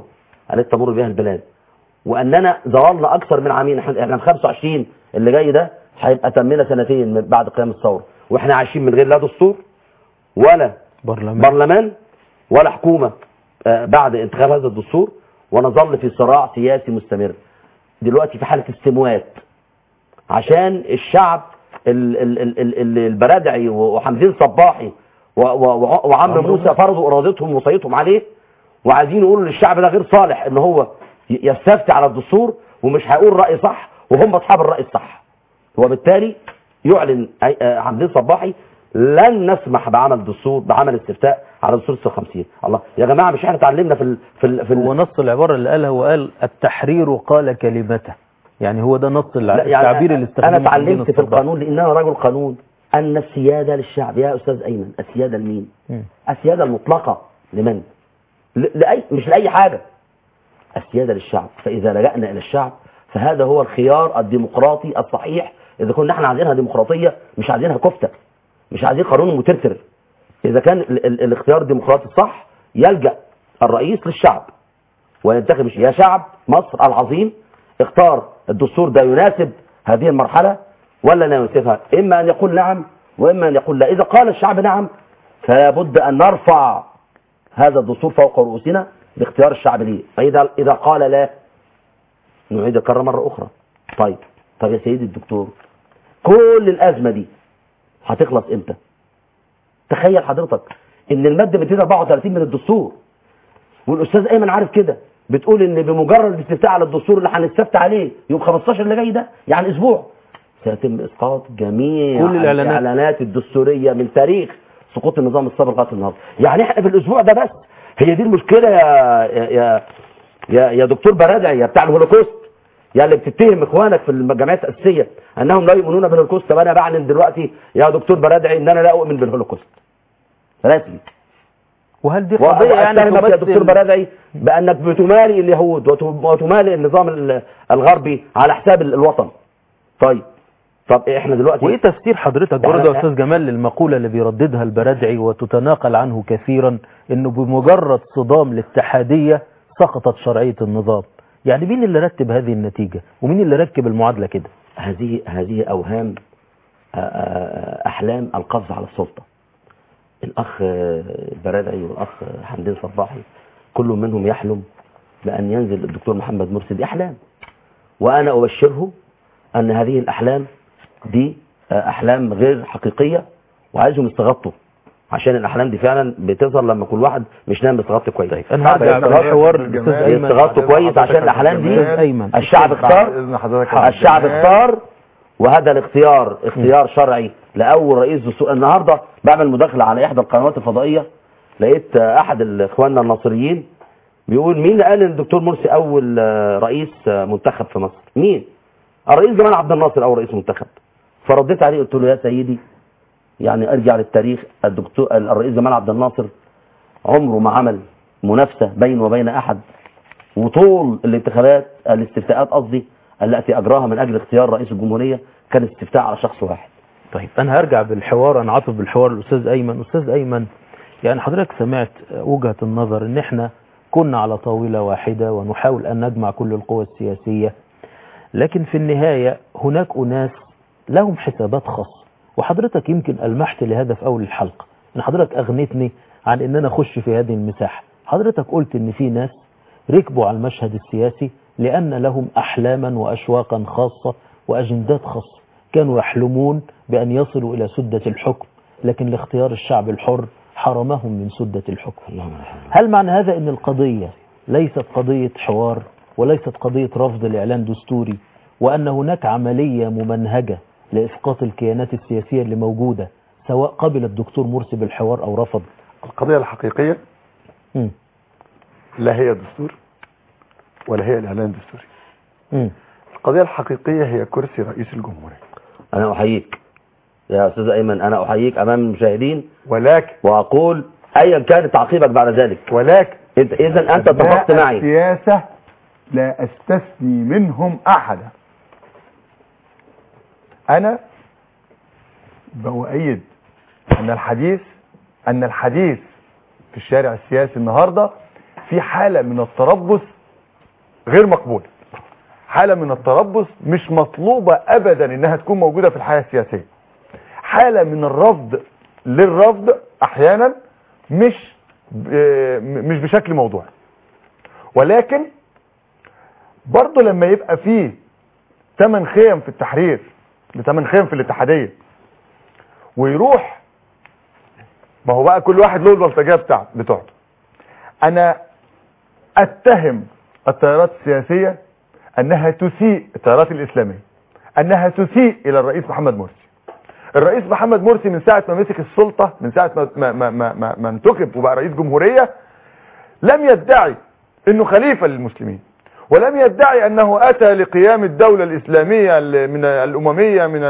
التي تمر بها البلاد، واننا ظللنا اكثر من عامين. احنا في 25 اللي جاي ده هيبقى تمنا سنتين من بعد قيام الثوره، واحنا عايشين من غير لا دستور ولا برلمان ولا حكومه بعد انتخاب هذا الدستور، ونظل في صراع سياسي مستمر. دلوقتي في حاله استموات عشان الشعب البرادعي وحمدين صباحي وعمرو موسى فرضوا ارادتهم وصيتهم عليه، وعايزين يقولوا للشعب ده غير صالح ان هو يستفتي على الدستور ومش هيقول راي صح وهم اصحاب الراي الصح. وبالتالي يعلن حمدين صباحي لن نسمح بعمل دستور، بعمل استفتاء على دستور 56. الله يا جماعه، مش احنا اتعلمنا في هو نص العباره اللي قالها، وقال التحرير قال كلمته، يعني هو ده نص التعبير اللي استخدمه. انا اتعلمت في القانون لان انا راجل قانون ان السياده للشعب. يا استاذ ايمن، السياده لمين؟ السياده المطلقه لمن؟ مش لاي حاجه، السياده للشعب. فاذا لجأنا الى الشعب فهذا هو الخيار الديمقراطي الصحيح. اذا كنا احنا عايزينها ديمقراطيه، مش عايزينها كفته، مش عايزين قانون مترتر. اذا كان الاختيار الديمقراطي الصح، يلجأ الرئيس للشعب وينتخب. يا شعب مصر العظيم، اختار الدستور ده يناسب هذه المرحله ولا لا يناسبها؟ اما ان يقول نعم واما ان يقول لا. اذا قال الشعب نعم فلا بد ان نرفع هذا الدستور فوق رؤوسنا باختيار الشعب ليه. فاذا قال لا، نعيد الكرة مرة أخرى. طيب يا سيدي الدكتور، كل الأزمة دي هتخلص إمتى؟ تخيل حضرتك إن المادة 234 من الدستور، والأستاذ أيمن عارف كده، بتقول إن بمجرد الاستفتاء على الدستور اللي هنستفتى عليه يوم 15 اللي جاي ده، يعني أسبوع، سيتم إسقاط جميع كل الإعلانات الدستورية من تاريخ سقوط النظام السابق لغاية النهارده. يعني إحنا في الأسبوع ده بس. هي دي المشكلة يا دكتور برادعي، يا بتاع الهولوكوست، يا اللي بتتهم اخوانك في الجمعيات الاساسيه انهم لا يؤمنون بالهولوكوست. طب انا بعلن دلوقتي يا دكتور برادعي ان انا لا اؤمن بالهولوكوست رسمي. وهل دي قضيه يعني يا دكتور برادعي بانك بتمالي اليهود وتمالي النظام الغربي على حساب الوطن؟ طب احنا دلوقتي وايه تفسير حضرتك برضه يا استاذ جمال للمقوله اللي بيرددها البرادعي وتتناقل عنه كثيرا، انه بمجرد صدام الاتحاديه سقطت شرعيه النظام؟ يعني مين اللي رتب هذه النتيجة ومين اللي ركب المعادلة كده؟ هذه أوهام، أحلام القفز على السلطة. الأخ البرادعي والأخ حمدين صباحي كل منهم يحلم بأن ينزل الدكتور محمد مرسي. دي أحلام، وأنا أبشره أن هذه الأحلام دي أحلام غير حقيقية، وعايزهم يستغطوا، عشان الاحلام دي فعلا بتظهر لما كل واحد مش نايم بيستغطي كويس. انا هرجع للحوار الاستاذ ايمن، يستغطوا كويس عشان الاحلام دي الشعب اختار وهذا الاختيار اختيار شرعي لاول رئيس دستور. النهارده بعمل مداخله على احدى القنوات الفضائيه، لقيت احد اخواننا الناصريين بيقول مين قال ان الدكتور مرسي اول رئيس منتخب في مصر؟ مين؟ الرئيس جمال عبد الناصر اول رئيس منتخب. فرديت عليه قلت له يا سيدي، يعني ارجع للتاريخ، الرئيس جمال عبد الناصر عمره ما عمل منافسة بينه وبين احد، وطول الاستفتاءات قصدي التي اجراها من اجل اختيار رئيس الجمهورية كان استفتاء على شخص واحد. طيب انا هرجع بالحوار، انا عاطف بالحوار الاستاذ ايمن. استاذ ايمن، يعني حضرتك سمعت وجهة النظر ان احنا كنا على طاولة واحدة ونحاول ان نجمع كل القوى السياسية، لكن في النهاية هناك اناس لهم حسابات خاصة، وحضرتك يمكن ألمحت لهذا في أول الحلقة، إن حضرتك أغنتني عن إن أنا أخش في هذه المساحة. حضرتك قلت إن في ناس ركبوا على المشهد السياسي لأن لهم أحلاما وأشواقا خاصة وأجندات خاصة، كانوا يحلمون بأن يصلوا إلى سدة الحكم، لكن لاختيار الشعب الحر حرمهم من سدة الحكم. هل معنى هذا إن القضية ليست قضية حوار وليست قضية رفض الإعلان دستوري، وأن هناك عملية ممنهجة لإسقاط الكيانات السياسية اللي موجودة سواء قبل الدكتور مرسي بالحوار أو رفض؟ القضية الحقيقية لا هي دستور ولا هي الإعلان الدستوري. القضية الحقيقية هي كرسي رئيس الجمهورية. أنا أحييك يا أستاذ أيمن، أنا أحييك أمام المشاهدين، ولكن وأقول أيا كان تعقيبك بعد ذلك، ولكن إذا أنت اتفقت معي. السياسة لا أستثني منهم أحدا. أنا بؤيد أن الحديث في الشارع السياسي النهاردة في حالة من التربص غير مقبولة، حالة من التربص مش مطلوبة أبدا إنها تكون موجودة في الحياة السياسية، حالة من الرفض للرفض أحيانا مش بشكل موضوعي. ولكن برضه لما يبقى فيه 8 خيم في التحرير ب8 خيم في الاتحادية ويروح، ما هو بقى كل واحد له البلطجية بتاعته. أنا أتهم التيارات السياسية أنها تسيء، التيارات الإسلامية أنها تسيء إلى الرئيس محمد مرسي. الرئيس محمد مرسي من ساعة ما مسك السلطة، من ساعة ما انتخب وبقى رئيس جمهورية، لم يدعي أنه خليفة للمسلمين، ولم يدعي أنه أتى لقيام الدولة الإسلامية من الأممية من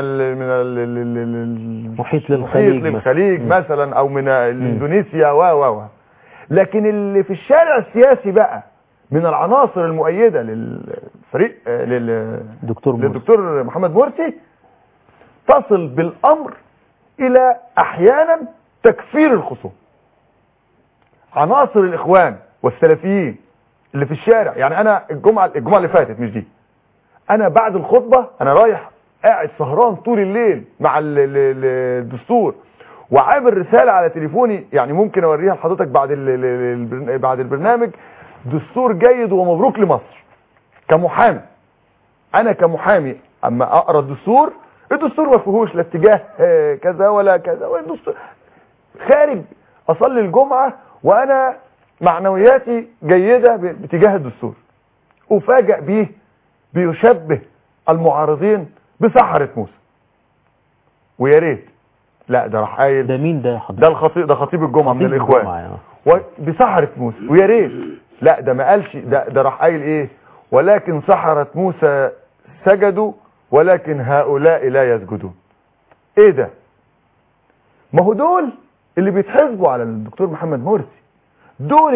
المحيط للخليج مثلا، أو من إندونيسيا لكن اللي في الشارع السياسي بقى من العناصر المؤيدة للفريق للدكتور محمد مرسي تصل بالأمر إلى أحيانا تكفير الخصوم. عناصر الإخوان والسلفيين اللي في الشارع، يعني أنا الجمعة اللي فاتت مش دي، أنا بعد الخطبة أنا رايح قاعد سهران طول الليل مع الدستور وعامل رسالة على تليفوني، يعني ممكن أوريها لحضرتك بعد البرنامج، دستور جيد ومبروك لمصر. كمحامي أنا كمحامي أما أقرأ الدستور ما فيهوش لا اتجاه كذا ولا كذا، والدستور خارج أصلي الجمعة وأنا معنوياتي جيدة باتجاه الدستور، أفاجأ به بيشبه المعارضين بسحرة موسى. ويا ريت لا ده راح قايل ده مين ده حضرتك؟ ده الخطيب، ده خطيب الجمعة من الإخوان بسحرة موسى. ويا ريت لا ده ما قالش، ده راح قايل ايه؟ ولكن سحرة موسى سجدوا ولكن هؤلاء لا يسجدون. ايه ده؟ ما هو دول اللي بيتحسبوا على الدكتور محمد مرسي، دول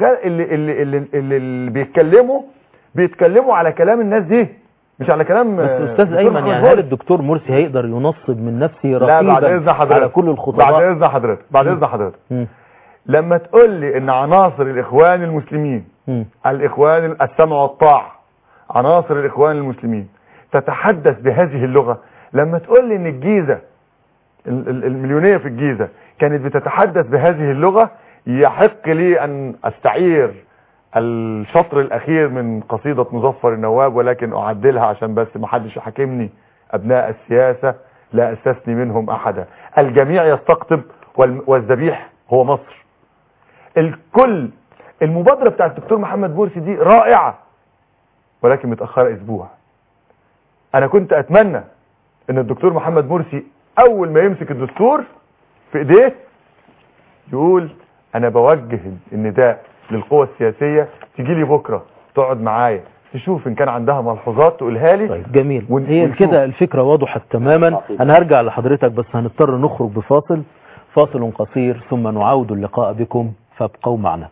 اللي بيتكلموا على كلام الناس دي، مش على كلام. بس استاذ ايمن، يعني هل الدكتور مرسي هيقدر ينصب من نفسه رقيبا على كل الخطباء؟ بعد اذن حضرتك لما تقول لي ان عناصر الاخوان المسلمين، الاخوان السمع والطاعه، عناصر الاخوان المسلمين تتحدث بهذه اللغة، لما تقول لي ان الجيزة المليونية في الجيزة كانت بتتحدث بهذه اللغة، يحق لي ان استعير الشطر الاخير من قصيدة مظفر النواب، ولكن اعدلها عشان بس ما حدش يحاكمني. ابناء السياسة لا استثني منهم احدا، الجميع يستقطب والذبيح هو مصر. الكل. المبادرة بتاعت الدكتور محمد مرسي دي رائعة ولكن متأخرة اسبوع. انا كنت اتمنى ان الدكتور محمد مرسي اول ما يمسك الدستور في ايديه يقول انا بوجه النداء للقوى السياسية تيجي لي بكرة تقعد معايا تشوف ان كان عندها ملحوظات تقولها لي. طيب جميل، هي كده الفكرة وضحت تماما. انا هرجع لحضرتك بس هنضطر نخرج بفاصل قصير ثم نعود اللقاء بكم، فابقوا معنا.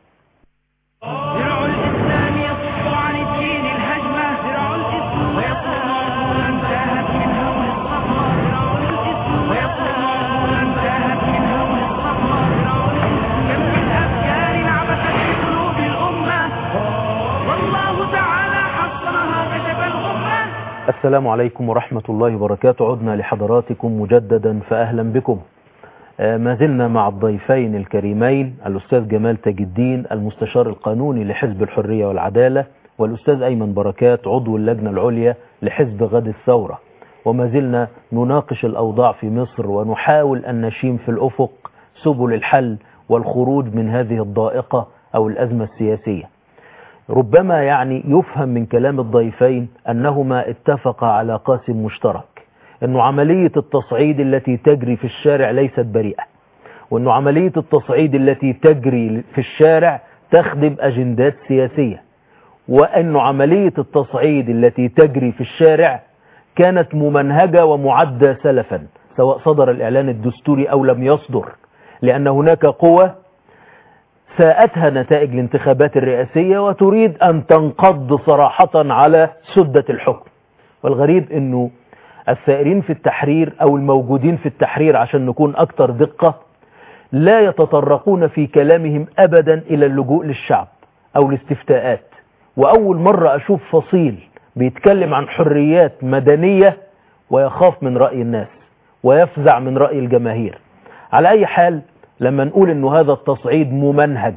السلام عليكم ورحمة الله وبركاته. عدنا لحضراتكم مجددا فأهلا بكم. ما زلنا مع الضيفين الكريمين، الأستاذ جمال تاج الدين المستشار القانوني لحزب الحرية والعدالة، والأستاذ أيمن بركات عضو اللجنة العليا لحزب غد الثورة. وما زلنا نناقش الأوضاع في مصر ونحاول أن نشيم في الأفق سبل الحل والخروج من هذه الضائقة أو الأزمة السياسية. ربما يعني يفهم من كلام الضيفين أنهما اتفقا على قاسم مشترك، أنه عملية التصعيد التي تجري في الشارع ليست بريئة، وأنه عملية التصعيد التي تجري في الشارع تخدم أجندات سياسية، وأنه عملية التصعيد التي تجري في الشارع كانت ممنهجة ومعدة سلفا، سواء صدر الإعلان الدستوري أو لم يصدر، لأن هناك قوة ساءتها نتائج الانتخابات الرئاسية وتريد أن تنقض صراحة على سدة الحكم. والغريب أنه الثائرين في التحرير أو الموجودين في التحرير عشان نكون أكثر دقة لا يتطرقون في كلامهم أبدا إلى اللجوء للشعب أو الاستفتاءات، وأول مرة أشوف فصيل بيتكلم عن حريات مدنية ويخاف من رأي الناس ويفزع من رأي الجماهير. على أي حال، لما نقول إنه هذا التصعيد ممنهج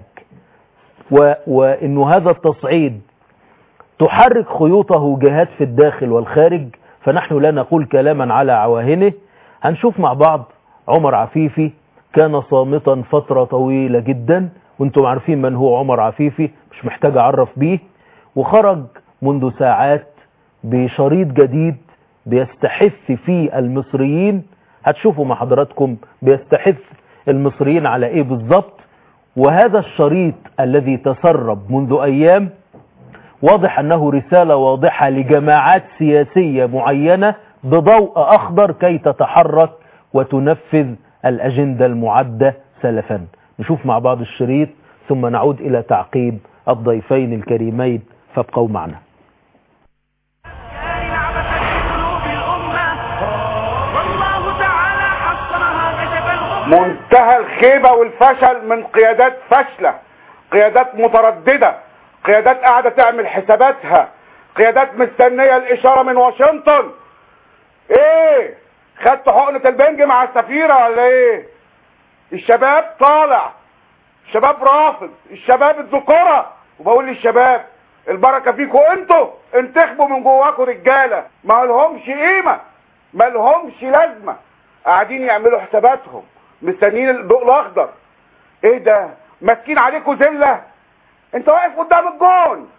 وإنه هذا التصعيد تحرك خيوطه جهات في الداخل والخارج، فنحن لا نقول كلاما على عواهنه. هنشوف مع بعض عمر عفيفي كان صامتا فترة طويلة جدا، وانتم عارفين من هو عمر عفيفي، مش محتاج أعرف بيه، وخرج منذ ساعات بشريط جديد بيستحث فيه المصريين. هتشوفوا مع حضراتكم بيستحث المصريين على ايه بالضبط. وهذا الشريط الذي تسرب منذ أيام واضح أنه رسالة واضحة لجماعات سياسية معينة بضوء أخضر كي تتحرك وتنفذ الأجندة المعدة سلفا. نشوف مع بعض الشريط ثم نعود إلى تعقيب الضيفين الكريمين، فابقوا معنا. منتهى الخيبة والفشل من قيادات فاشلة، قيادات مترددة، قيادات قاعدة تعمل حساباتها، قيادات مستنية الإشارة من واشنطن. ايه، خدت حقنة البنج مع السفيرة ولا ايه؟ الشباب طالع، الشباب رافض، الشباب الذكورة. وبقول للشباب البركة فيكم انتوا، انتخبوا من جواكم رجالة ما لهمش قيمة، ما لهمش لازمة، قاعدين يعملوا حساباتهم مستنيين الضوء الاخضر. ايه ده؟ ماسكين عليكم زله. انت واقف قدام الجون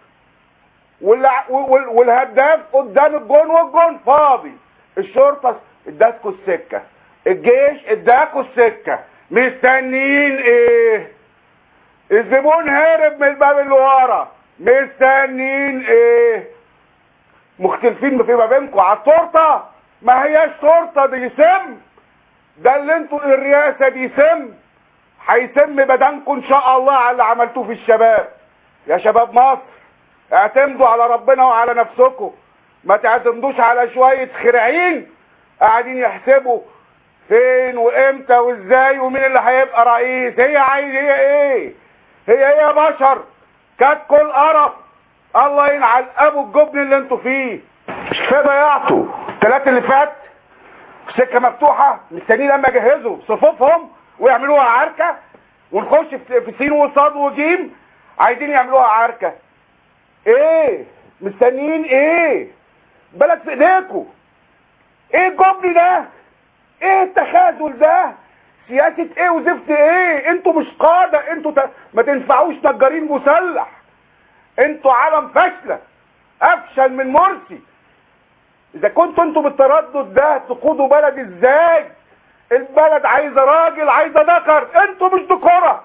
والهداف قدام الجون والجون فاضي. الشرطه اداكوا السكه، الجيش اداكوا السكه، مستنيين ايه؟ الزبون هرب من الباب اللي ورا، مستنيين ايه؟ مختلفين في ما بينكم على التورته؟ ما هياش تورته، دي سم. ده اللي انتوا الرئاسة دي سم، هيسم بدنكم ان شاء الله على اللي عملتوه في الشباب. يا شباب مصر، اعتمدوا على ربنا وعلى نفسكم، ما تعتمدوش على شوية خرعين قاعدين يحسبوا فين وامتى وازاي ومين اللي هيبقى رئيس. هي عايز هي ايه؟ هي يا بشر كاتكوا القرف. الله ينعل ابو الجبن اللي انتوا فيه. مش كفايه ضيعتوا الثلاث اللي فات سكه مفتوحه مستنيين لما يجهزوا صفوفهم ويعملوها عركه، ونخش في سين وصاد وجيم عايزين يعملوها عركه. ايه مستنيين ايه؟ بلد في ايديكم. ايه الجبن ده؟ ايه التخاذل ده؟ سياسه ايه وزفت ايه؟ انتوا مش قاده، انتوا ما تنفعوش نجارين مسلح، انتوا علم فاشله افشل من مرسي. اذا كنتوا انتوا بالتردد ده تقودوا بلد ازاي؟ البلد عايزه راجل، عايزه ذكر، انتوا مش ذكوره.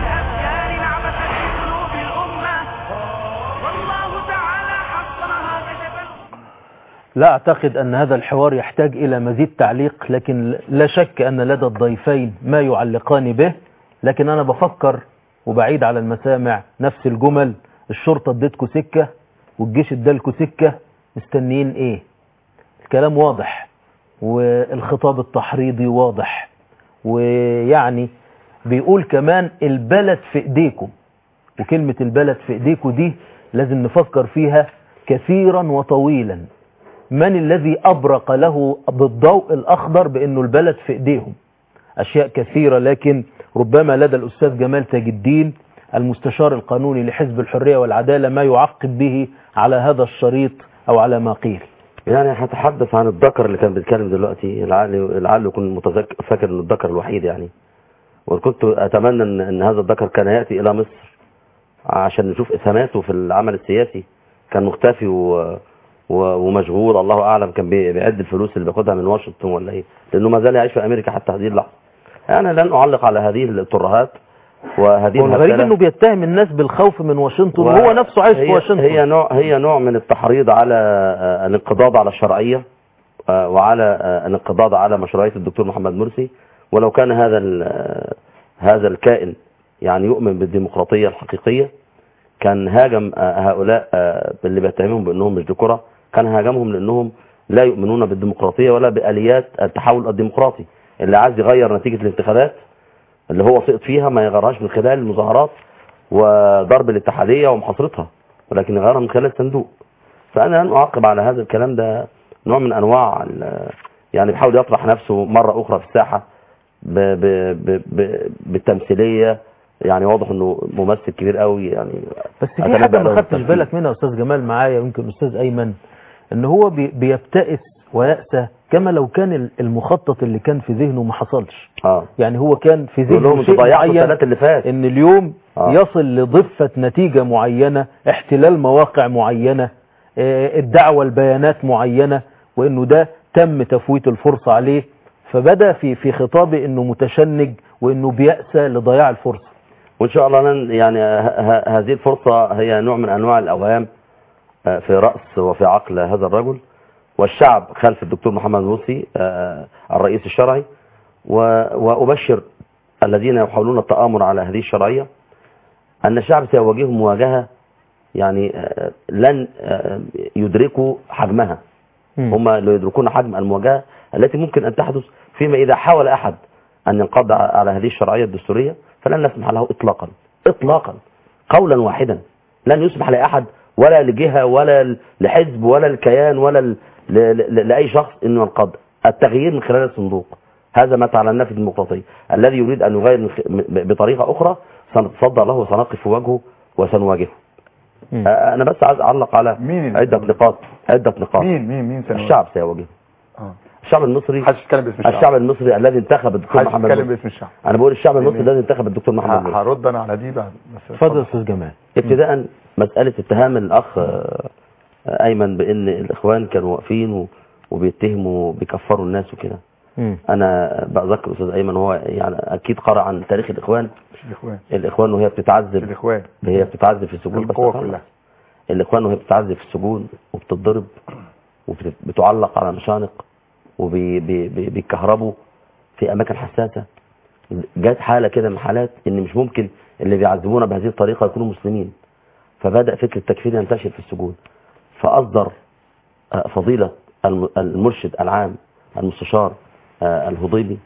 لا أعتقد أن هذا الحوار يحتاج إلى مزيد تعليق، لكن لا شك أن لدى الضيفين ما يعلقان به. لكن أنا بفكر وبعيد على المسامع نفس الجمل. الشرطة ادتكوا سكة والجيش ادالكوا سكة، مستنيين ايه؟ الكلام واضح والخطاب التحريضي واضح، ويعني بيقول كمان البلد في ايديكم. وكلمة البلد في ايديكم دي لازم نفكر فيها كثيرا وطويلا. من الذي أبرق له بالضوء الأخضر بأنه البلد في ايديهم؟ أشياء كثيرة، لكن ربما لدى الأستاذ جمال تاج الدين المستشار القانوني لحزب الحرية والعدالة ما يعقب به على هذا الشريط أو على ما قيل. يعني هتحدث عن الذكر اللي كان بيتكلم دلوقتي، لعله يكون فاكر انه الذكر الوحيد يعني. وكنت اتمنى ان هذا الذكر كان ياتي الى مصر عشان نشوف اسهاماته في العمل السياسي. كان مختفي ومشغول، الله اعلم كان بيعد الفلوس اللي بياخدها من واشنطن ولا ايه، لانه ما زال يعيش في امريكا حتى هذه اللحظه. انا لن اعلق على هذه الترهات وهذه الغريب انه بيتهم الناس بالخوف من واشنطن وهو نفسه عايش في واشنطن. هي نوع من التحريض على الانقضاض على الشرعيه وعلى الانقضاض على مشروعيه الدكتور محمد مرسي. ولو كان هذا الكائن يعني يؤمن بالديمقراطيه الحقيقيه كان هاجم هؤلاء اللي بيتهمهم بانهم مش ذكورة، كان هاجمهم لانهم لا يؤمنون بالديمقراطيه ولا باليات التحول الديمقراطي. اللي عايز يغير نتيجه الانتخابات اللي هو سقط فيها ما يغيرهاش من خلال المظاهرات وضرب الاتحادية ومحاصرتها. ولكن يغيرها من خلال صندوق. فأنا لن أعقب على هذا الكلام، ده نوع من أنواع يعني بيحاول يطرح نفسه مرة أخرى في الساحة بالتمثيلية. يعني واضح انه ممثل كبير قوي يعني. بس في حاجه ما خدتش بالك منها استاذ جمال معايا ويمكن استاذ ايمن، ان هو بيبتئس ويأسى كما لو كان المخطط اللي كان في ذهنه ما حصلش. يعني هو كان في ذهنه شيء معين اللي فات. ان اليوم يصل لضفة نتيجة معينة، احتلال مواقع معينة، الدعوة البيانات معينة، وانه ده تم تفويت الفرصة عليه، فبدأ في خطابه انه متشنج وانه بيأسى لضياع الفرصة. وان شاء الله يعني هذه الفرصة هي نوع من انواع الاوهام في رأس وفي عقل هذا الرجل، والشعب خلف الدكتور محمد مرسي الرئيس الشرعي، وأبشر الذين يحاولون التآمر على هذه الشرعية أن الشعب سيواجههم مواجهة يعني لن يدركوا حجمها. هم لا يدركون حجم المواجهة التي ممكن أن تحدث فيما إذا حاول أحد أن ينقض على هذه الشرعية الدستورية، فلن نسمح له إطلاقا إطلاقا قولا واحدا. لن يسمح لأحد ولا لجهة ولا لحزب ولا لكيان ولا لأي شخص أنه ينقض التغيير من خلال الصندوق. هذا ما تعلمناه في الديمقراطية. الذي يريد أن يغير بطريقة أخرى سنتصدى له وسنقف في وجهه وسنواجهه. أنا بس عايز أعلق على عدة نقاط. مين الشعب سيواجهه. الشعب المصري، الشعب المصري الذي انتخب الدكتور محمد مرسي. انا بقول الشعب المصري الذي انتخب الدكتور محمد مرسي. هرد انا على دي بعد. اتفضل استاذ جمال. ابتداء مسألة اتهام الاخ ايمن بان الاخوان كانوا واقفين وبيتهموا بيكفروا الناس وكده. انا بذكر استاذ ايمن هو يعني اكيد قرأ عن تاريخ الاخوان. الاخوان وهي بتتعذب، هي بتتعذب في السجون. القوة كلها. الاخوان وهي بتتعذب في السجون وبتتضرب وبتعلق على مشانق وبيكهربوا في اماكن حساسة. جات حالة كده من حالات ان مش ممكن اللي بيعذبونا بهذه الطريقة يكونوا مسلمين، فبدأ فكر التكفير ينتشر في السجون. فأصدر فضيلة المرشد العام المستشار الهضيبي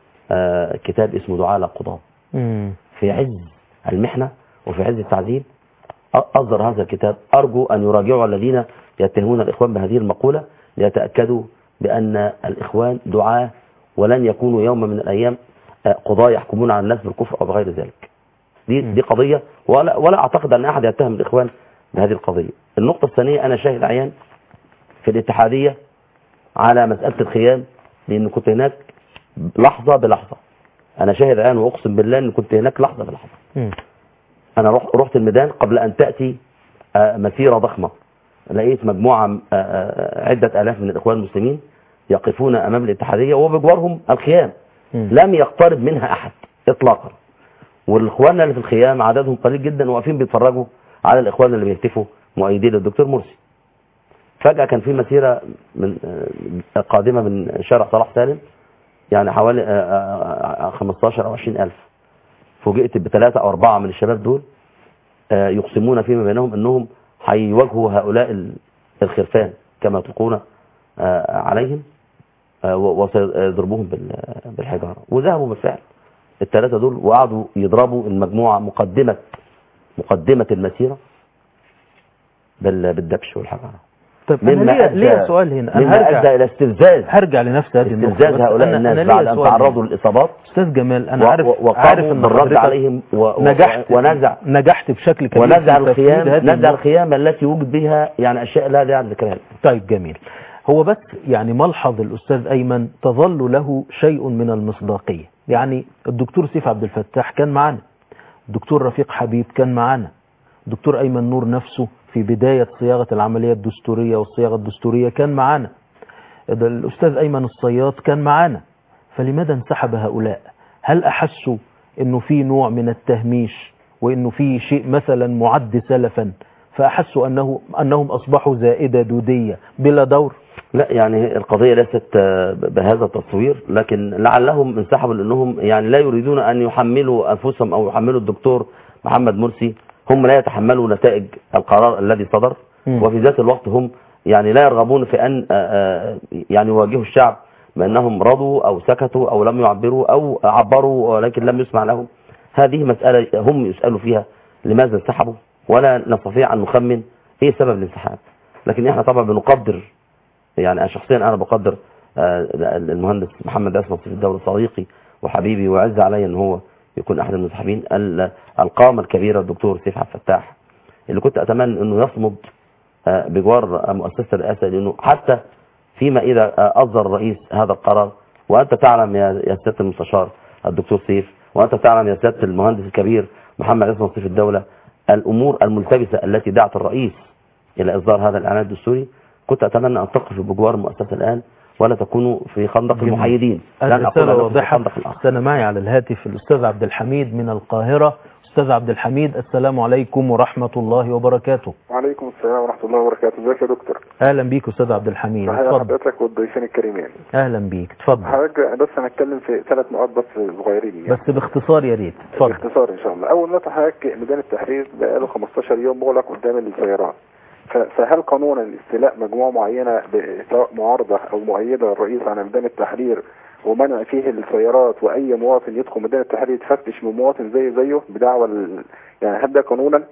كتاب اسمه دعاء للقضاة. في عز المحنة وفي عز التعذيب أصدر هذا الكتاب. أرجو أن يراجعوا الذين يتهمون الإخوان بهذه المقولة ليتأكدوا بأن الإخوان دعاة ولن يكونوا يوم من الأيام قضاة يحكمون على الناس بالكفر أو بغير ذلك. دي قضية، ولا أعتقد أن أحد يتهم الإخوان بهذه القضية. النقطة الثانية، أنا شاهد عيان في الاتحادية على مسألة الخيام، لأن كنت هناك لحظة بلحظة. أنا شاهد عيان وأقسم بالله أن كنت هناك لحظة بلحظة. أنا رحت الميدان قبل أن تأتي مسيرة ضخمة. لقيت مجموعة عدة آلاف من الإخوان المسلمين يقفون أمام الاتحادية وبجوارهم الخيام. لم يقترب منها أحد إطلاقا، والإخوان اللي في الخيام عددهم قليل جدا واقفين بيتفرجوا على الإخوان اللي بيهتفوا مؤيدين للدكتور مرسي. فجأة كان في مسيرة من قادمة من شارع صلاح سالم، يعني حوالي 15 أو 20 ألف. فوجئت ب3 أو 4 من الشباب دول يقسمون فيما بينهم أنهم هيواجهوا هؤلاء الخرفان كما تلقون عليهم وسيضربوهم بالحجارة. وذهبوا بالفعل ال3 دول وقعدوا يضربوا المجموعة مقدمة المسيرة بالدبش والحجارة. طب أنا ليه سؤال هنا؟ أنا أدى إلى استفزاز، هرجع لنفس هذه النقطة. استفزاز هؤلاء الناس بعد أن تعرضوا للإصابات. أستاذ جمال، أنا عارف أن الرد عليهم نجحت بشكل كبير ونزع الخيام التي وجد بها يعني أشياء لا داعي لذكرها. طيب جميل. هو بس يعني ملحظ الأستاذ أيمن تظل له شيء من المصداقية. يعني الدكتور سيف عبد الفتاح كان معنا، الدكتور رفيق حبيب كان معنا، الدكتور أيمن نور نفسه في بداية صياغة العملية الدستورية والصياغة الدستورية كان معنا، الأستاذ أيمن الصياد كان معنا. فلماذا انسحب هؤلاء؟ هل أحسوا أنه في نوع من التهميش وأنه في شيء مثلا معد سلفا فأحسوا أنهم أصبحوا زائدة دودية بلا دور؟ لا، يعني القضية ليست بهذا التصوير، لكن لعلهم انسحبوا لأنهم يعني لا يريدون أن يحملوا أنفسهم أو يحملوا الدكتور محمد مرسي. هم لا يتحملوا نتائج القرار الذي صدر، وفي ذات الوقت هم يعني لا يرغبون في أن يعني يواجهوا الشعب بأنهم رضوا أو سكتوا أو لم يعبروا أو عبروا ولكن لم يسمع لهم. هذه مسألة هم يسألوا فيها لماذا انسحبوا، ولا نستطيع أن نخمن ايه سبب الانسحاب. لكن احنا طبعا بنقدر، يعني شخصيا انا بقدر المهندس محمد عصمت في الدولة صديقي وحبيبي، وعز علي ان هو يكون احد المنسحبين. القامة الكبيرة الدكتور سيف عبد الفتاح اللي كنت اتمنى انه يصمد بجوار مؤسسة الرئاسة، لانه حتى فيما اذا اصدر الرئيس هذا القرار، وانت تعلم يا سيادة المستشار الدكتور سيف، وانت تعلم يا سيادة المهندس الكبير محمد عصمت في الدولة، الامور الملتبسة التي دعت الرئيس الى اصدار هذا الاعلان الدستوري، كنت اتمنى ان تقفوا بجوار المؤسسة الان ولا تكونوا في خندق المحايدين. لن اقول واضحة. خندق الاخر. أنا معي على الهاتف الأستاذ عبد الحميد من القاهرة. أستاذ عبد الحميد، السلام عليكم ورحمة الله وبركاته. وعليكم السلام ورحمة الله وبركاته. ازيك يا دكتور؟ أهلا بيك أستاذ عبد الحميد. تحية اتفضل. لحضرتك والضيفين الكريمين. أهلا بيك، اتفضل. حضرتك بس هنتكلم في 3 نقاط بس صغيرين يعني. بس باختصار يا ريت، اتفضل. باختصار ان شاء الله. اول نقطة، حضرتك ميدان التحرير بقاله 15 يوم مغلق قدام السيارات، فهل قانونا استيلاء مجموعة معينة سواء معارضة او مؤيدة للرئيس على ميدان التحرير ومنع فيه السيارات واي مواطن يدخل ميدان التحرير يتفتش من مواطن زيه بدعوى يعني هل ده قانونا؟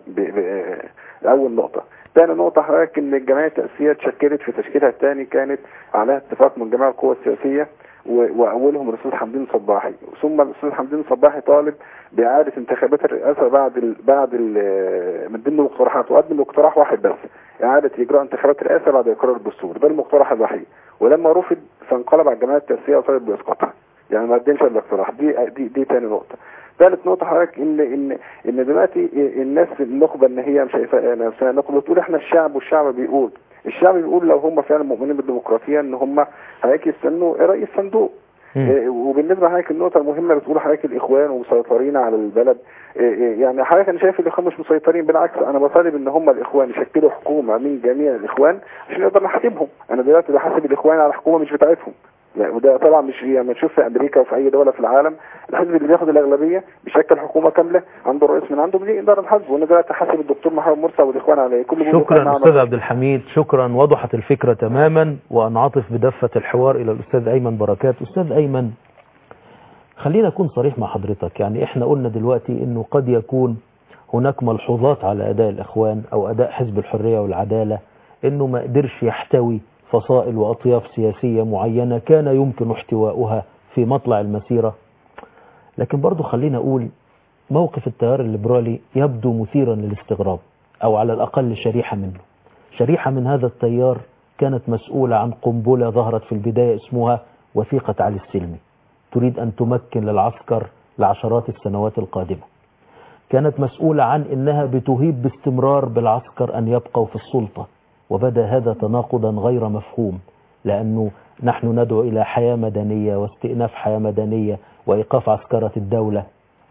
اول نقطة. ثاني نقطة، حضرتك ان الجمعية التأسيسية اتشكلت في تشكيلها الثاني كانت على اتفاق من جميع القوى السياسية واولهم الاستاذ حمدين صباحي، ثم الاستاذ حمدين صباحي طالب باعاده انتخابات الرئاسه بعد من ضمن المقترحات، وقدم اقتراح واحد بس، اعاده اجراء انتخابات الرئاسه بعد اقرار الدستور، ده المقترح الوحيد، ولما رفض فانقلب على الجمعيه التاسيسيه وطالب باسقاطها، يعني ما قدمش الاقتراح. دي ثاني نقطه. ثالث نقطه، حضرتك ان دلوقتي الناس النخبه ان هي مش شايفه نفسها نخبه، بتقول احنا الشعب، والشعب بيقول لو هم فعلا مؤمنين بالديمقراطيه ان هم حضرتك يستنوا رئيس صندوق. وبالنسبه لحضرتك النقطه المهمه اللي بتقول حضرتك الاخوان ومسيطرين على البلد، يعني حضرتك انا شايف الاخوان مش مسيطرين، بالعكس انا بطالب ان هم الاخوان يشكلوا حكومه من جميع الاخوان عشان نقدر نحاسبهم. انا دلوقتي بحاسب الاخوان على حكومه مش بتاعتهم، وده طبعا مش لما نشوف في امريكا وفي اي دوله في العالم الحزب اللي بياخد الاغلبيه بيشكل حكومه كامله عنده الرئيس من عنده بيقدر الحزب، وانا دلوقتي حاسب الدكتور محمد مرسي والاخوان عليه كل. شكرا استاذ عبد الحميد، شكرا، وضحت الفكره تماما. وانعطف بدفه الحوار الى الاستاذ ايمن بركات. استاذ ايمن، خلينا اكون صريح مع حضرتك، يعني احنا قلنا دلوقتي انه قد يكون هناك ملحوظات على اداء الاخوان او اداء حزب الحريه والعداله، انه ما قدرش يحتوي فصائل وأطياف سياسية معينة كان يمكن احتوائها في مطلع المسيرة. لكن برضو خلينا أقول موقف التيار الليبرالي يبدو مثيرا للاستغراب، أو على الأقل شريحة منه. شريحة من هذا التيار كانت مسؤولة عن قنبلة ظهرت في البداية اسمها وثيقة علي السلمي، تريد أن تمكن للعسكر لعشرات السنوات القادمة. كانت مسؤولة عن أنها بتهيب باستمرار بالعسكر أن يبقوا في السلطة، وبدا هذا تناقضا غير مفهوم، لأنه نحن ندعو إلى حياة مدنية واستئناف حياة مدنية وإيقاف عسكرة الدولة.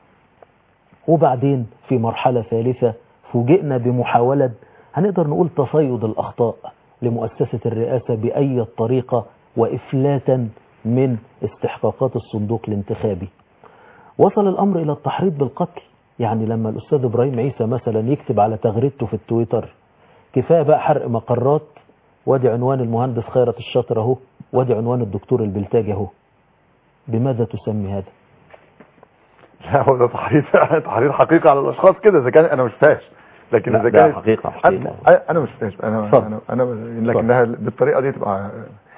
وبعدين في مرحلة ثالثة فوجئنا بمحاولة هنقدر نقول تصيد الأخطاء لمؤسسة الرئاسة بأي طريقة وإفلاتا من استحقاقات الصندوق الانتخابي. وصل الأمر إلى التحريض بالقتل. يعني لما الأستاذ إبراهيم عيسى مثلا يكتب على تغريدته في التويتر كفاية بقى حرق مقرات، وادي عنوان المهندس خيرت الشاطر اهو، وادي عنوان الدكتور البلتاجي اهو. بماذا تسمي هذا؟ لا، هو ده تحرير حقيقة على الاشخاص كده، اذا كان انا مش فاهش، لكن اذا كان حقيقة انا مش فاهش، انا لكنها بالطريقة دي تبقى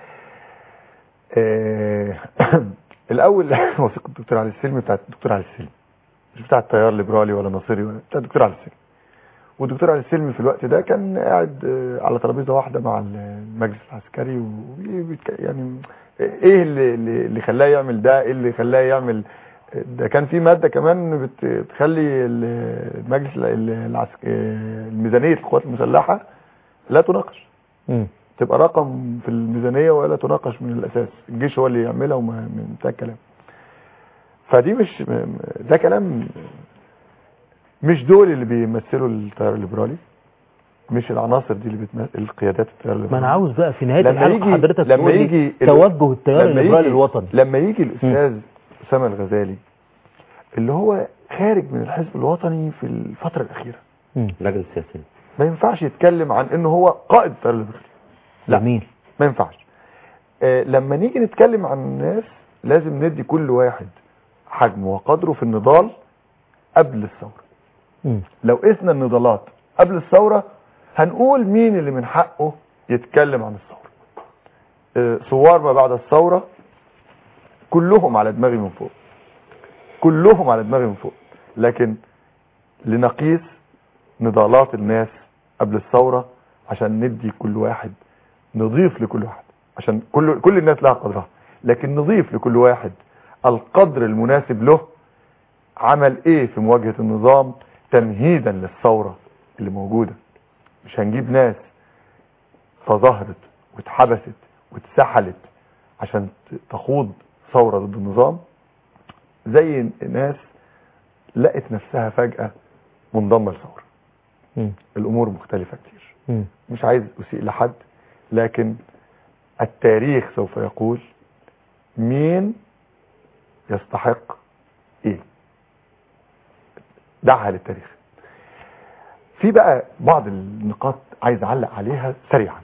الاول وثيقة الدكتور علي السلمي بتاعت الدكتور علي السلمي، مش بتاعت تيار ليبرالي ولا ناصري، ولا بتاعت الدكتور علي السلمي. والدكتور علي السلمي في الوقت ده كان قاعد على ترابيزه واحده مع المجلس العسكري، يعني ايه اللي خلاه يعمل ده، ايه اللي خلاه يعمل ده. كان في ماده كمان بتخلي المجلس الميزانيه القوات المسلحه لا تناقش، تبقى رقم في الميزانيه ولا تناقش من الاساس، الجيش هو اللي يعملها ومن بتاع الكلام. فدي مش ده كلام، مش دول اللي بيمثلوا التيار الليبرالي، مش العناصر دي اللي بتمثل القيادات التيار الليبرالي. ما انا عاوز بقى في نهايه الحلقه حضرتك لما يجي توجه التيار الليبرالي الوطني، لما يجي الاستاذ اسامه الغزالي اللي هو خارج من الحزب الوطني في الفتره الاخيره، لجنه السياسيه، ما ينفعش يتكلم عن انه هو قائد التيار الليبرالي. لا، جميل، ما ينفعش. لما نيجي نتكلم عن الناس لازم ندي كل واحد حجمه وقدره في النضال قبل الثوره. لو قسنا النضالات قبل الثورة هنقول مين اللي من حقه يتكلم عن الثورة. ثوار ما بعد الثورة كلهم على دماغي من فوق، كلهم على دماغي من فوق، لكن لنقيس نضالات الناس قبل الثورة عشان ندي كل واحد، نضيف لكل واحد، عشان كل الناس لها قدرها، لكن نضيف لكل واحد القدر المناسب له. عمل ايه في مواجهة النظام تمهيدا للثورة اللي موجودة. مش هنجيب ناس تظاهرت واتحبست واتسحلت عشان تخوض ثورة ضد النظام، زي ناس لقت نفسها فجأة منضمة لثورة. الامور مختلفة كتير. مش عايز اسيء لحد، لكن التاريخ سوف يقول مين يستحق ايه. دعها للتاريخ. في بقى بعض النقاط عايز اعلق عليها سريعا.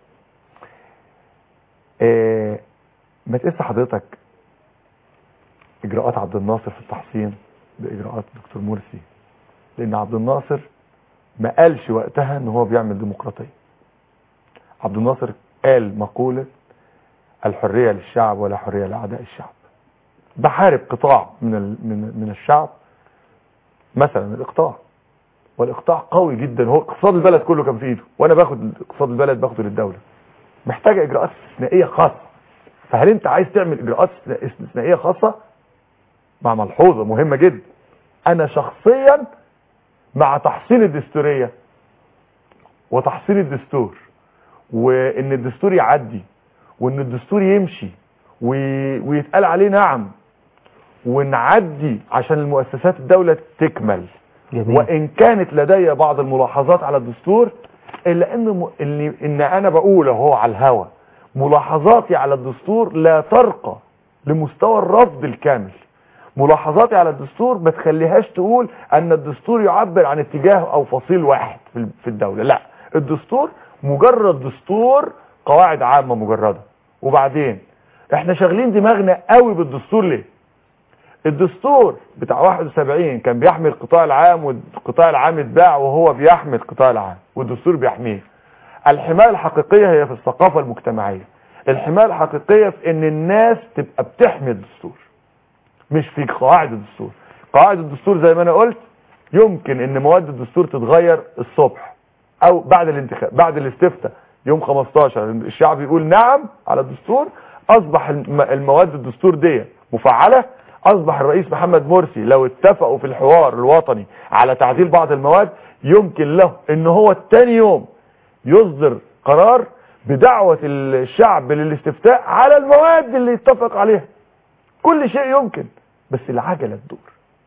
ما تقيس حضرتك اجراءات عبد الناصر في التحصين باجراءات دكتور مرسي، لان عبد الناصر ما قالش وقتها ان هو بيعمل ديمقراطية. عبد الناصر قال مقولة الحرية للشعب ولا حرية لأعداء الشعب. بحارب قطاع من الشعب، مثلا الاقطاع، والاقطاع قوي جدا، هو اقتصاد البلد كله كان في ايده، وانا باخد اقتصاد البلد باخده للدولة. محتاجة اجراءات استثنائية خاصة. فهل انت عايز تعمل اجراءات استثنائية خاصة؟ مع ملحوظة مهمة جدا، انا شخصيا مع تحصين الدستورية وتحصين الدستور، وان الدستور يعدي، وان الدستور يمشي ويتقال عليه نعم، ونعدي عشان المؤسسات الدولة تكمل. جميل. وان كانت لدي بعض الملاحظات على الدستور، الا ان انا بقول اهو على الهوا ملاحظاتي على الدستور لا ترقى لمستوى الرفض الكامل. ملاحظاتي على الدستور ما تخليهاش تقول ان الدستور يعبر عن اتجاه او فصيل واحد في الدولة. لا، الدستور مجرد دستور، قواعد عامة مجردة. وبعدين احنا شغلين دماغنا قوي بالدستور ليه؟ الدستور بتاع 71 كان بيحمي القطاع العام، والقطاع العام اتباع وهو بيحمي القطاع العام، والدستور بيحميه. الحماية الحقيقية هي في الثقافة المجتمعية. الحماية الحقيقية في ان الناس تبقى بتحمي الدستور، مش في قواعد الدستور. قواعد الدستور زي ما انا قلت يمكن ان مواد الدستور تتغير الصبح او بعد الانتخاب، بعد الاستفتاء يوم 15 الشعب يقول نعم على الدستور، اصبح المواد الدستور دي مفعلة. اصبح الرئيس محمد مرسي لو اتفقوا في الحوار الوطني على تعديل بعض المواد، يمكن له ان هو التاني يوم يصدر قرار بدعوة الشعب للاستفتاء على المواد اللي اتفق عليها. كل شيء يمكن، بس العجلة تدور.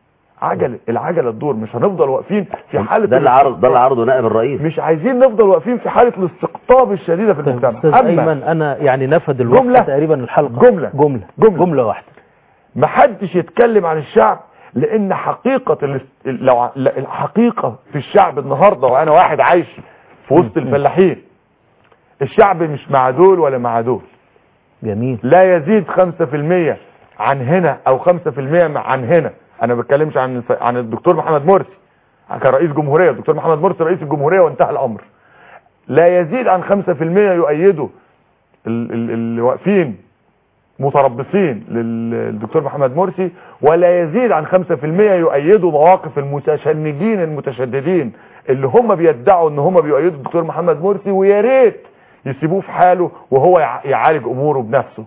العجلة تدور. مش هنفضل واقفين في حالة ده اللي عرضه نائب الرئيس. مش عايزين نفضل واقفين في حالة الاستقطاب الشديدة في المجتمع. ايمن انا يعني نفد الوقت تقريبا الحلقة. جملة واحدة. ما حدش يتكلم عن الشعب، لان حقيقة الحقيقة في الشعب النهاردة، وانا واحد عايش في وسط الفلاحين، الشعب مش مع دول ولا مع دول. جميل. لا يزيد 5% عن هنا او 5% عن هنا. انا ما بتكلمش عن الدكتور محمد مرسي كرئيس جمهورية. الدكتور محمد مرسي رئيس الجمهورية وانتهى الامر. لا يزيد عن 5% يؤيدوا اللي واقفين متربصين للدكتور محمد مرسي، ولا يزيد عن 5% يؤيدوا مواقف المتشنجين المتشددين اللي هم بيدعوا ان هم بيؤيدوا الدكتور محمد مرسي، ويا ريت يسيبوه في حاله وهو يعالج اموره بنفسه.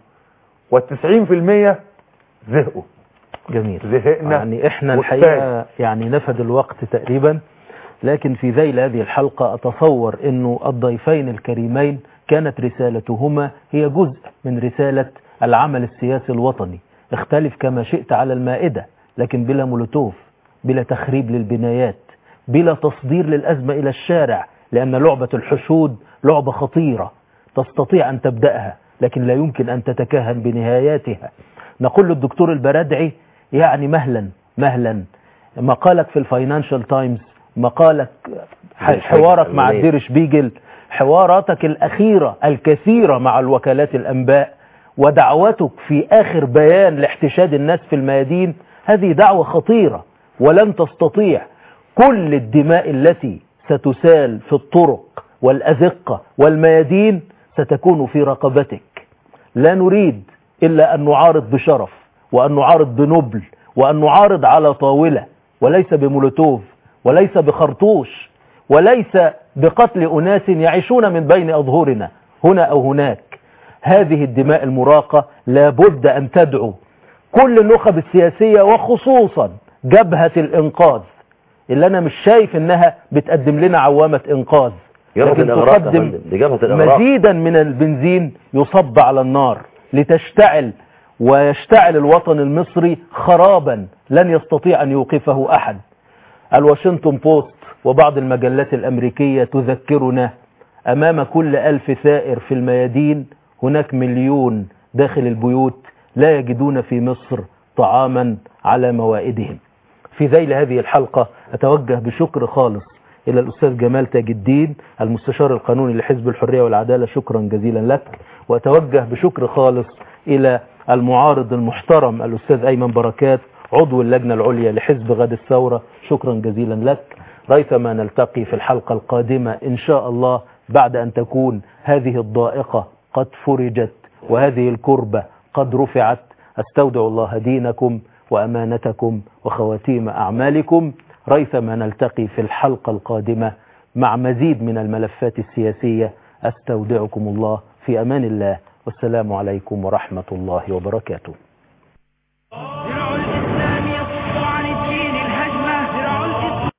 وال90% زهقوا. جميل. زهقنا. يعني احنا الحقيقة يعني نفد الوقت تقريبا، لكن في ذيل هذه الحلقة اتصور انه الضيفين الكريمين كانت رسالتهما هي جزء من رسالة العمل السياسي الوطني. اختلف كما شئت على المائدة، لكن بلا مولوتوف، بلا تخريب للبنايات، بلا تصدير للأزمة إلى الشارع، لأن لعبة الحشود لعبة خطيرة تستطيع أن تبدأها لكن لا يمكن أن تتكهن بنهاياتها. نقول للدكتور البرادعي يعني مهلا مقالك في الفاينانشال تايمز، مقالك حوارك مع الدير شبيجل، حواراتك الأخيرة الكثيرة مع الوكالات الأنباء، ودعوتك في آخر بيان لاحتشاد الناس في الميادين، هذه دعوة خطيرة ولن تستطيع. كل الدماء التي ستسال في الطرق والأزقة والميادين ستكون في رقبتك. لا نريد إلا أن نعارض بشرف، وأن نعارض بنبل، وأن نعارض على طاولة، وليس بمولوتوف، وليس بخرطوش، وليس بقتل أناس يعيشون من بين أظهرنا هنا أو هناك. هذه الدماء المراقة لابد أن تدعو كل النخب السياسية، وخصوصا جبهة الإنقاذ اللي أنا مش شايف إنها بتقدم لنا عوامة إنقاذ، لكن تقدم مزيدا من البنزين يصب على النار لتشتعل، ويشتعل الوطن المصري خرابا لن يستطيع أن يوقفه أحد. الواشنطن بوست وبعض المجلات الأمريكية تذكرنا أمام كل 1000 ثائر في الميادين هناك 1,000,000 داخل البيوت لا يجدون في مصر طعاما على موائدهم. في ذيل هذه الحلقة أتوجه بشكر خالص إلى الأستاذ جمال تاج الدين المستشار القانوني لحزب الحرية والعدالة، شكرا جزيلا لك. وأتوجه بشكر خالص إلى المعارض المحترم الأستاذ أيمن بركات عضو اللجنة العليا لحزب غد الثورة، شكرا جزيلا لك. ريثما نلتقي في الحلقة القادمة إن شاء الله بعد أن تكون هذه الضائقة قد فرجت وهذه الكربة قد رفعت. أستودع الله دينكم وأمانتكم وخواتيم أعمالكم. ريثما نلتقي في الحلقة القادمة مع مزيد من الملفات السياسية. أستودعكم الله في أمان الله، والسلام عليكم ورحمة الله وبركاته.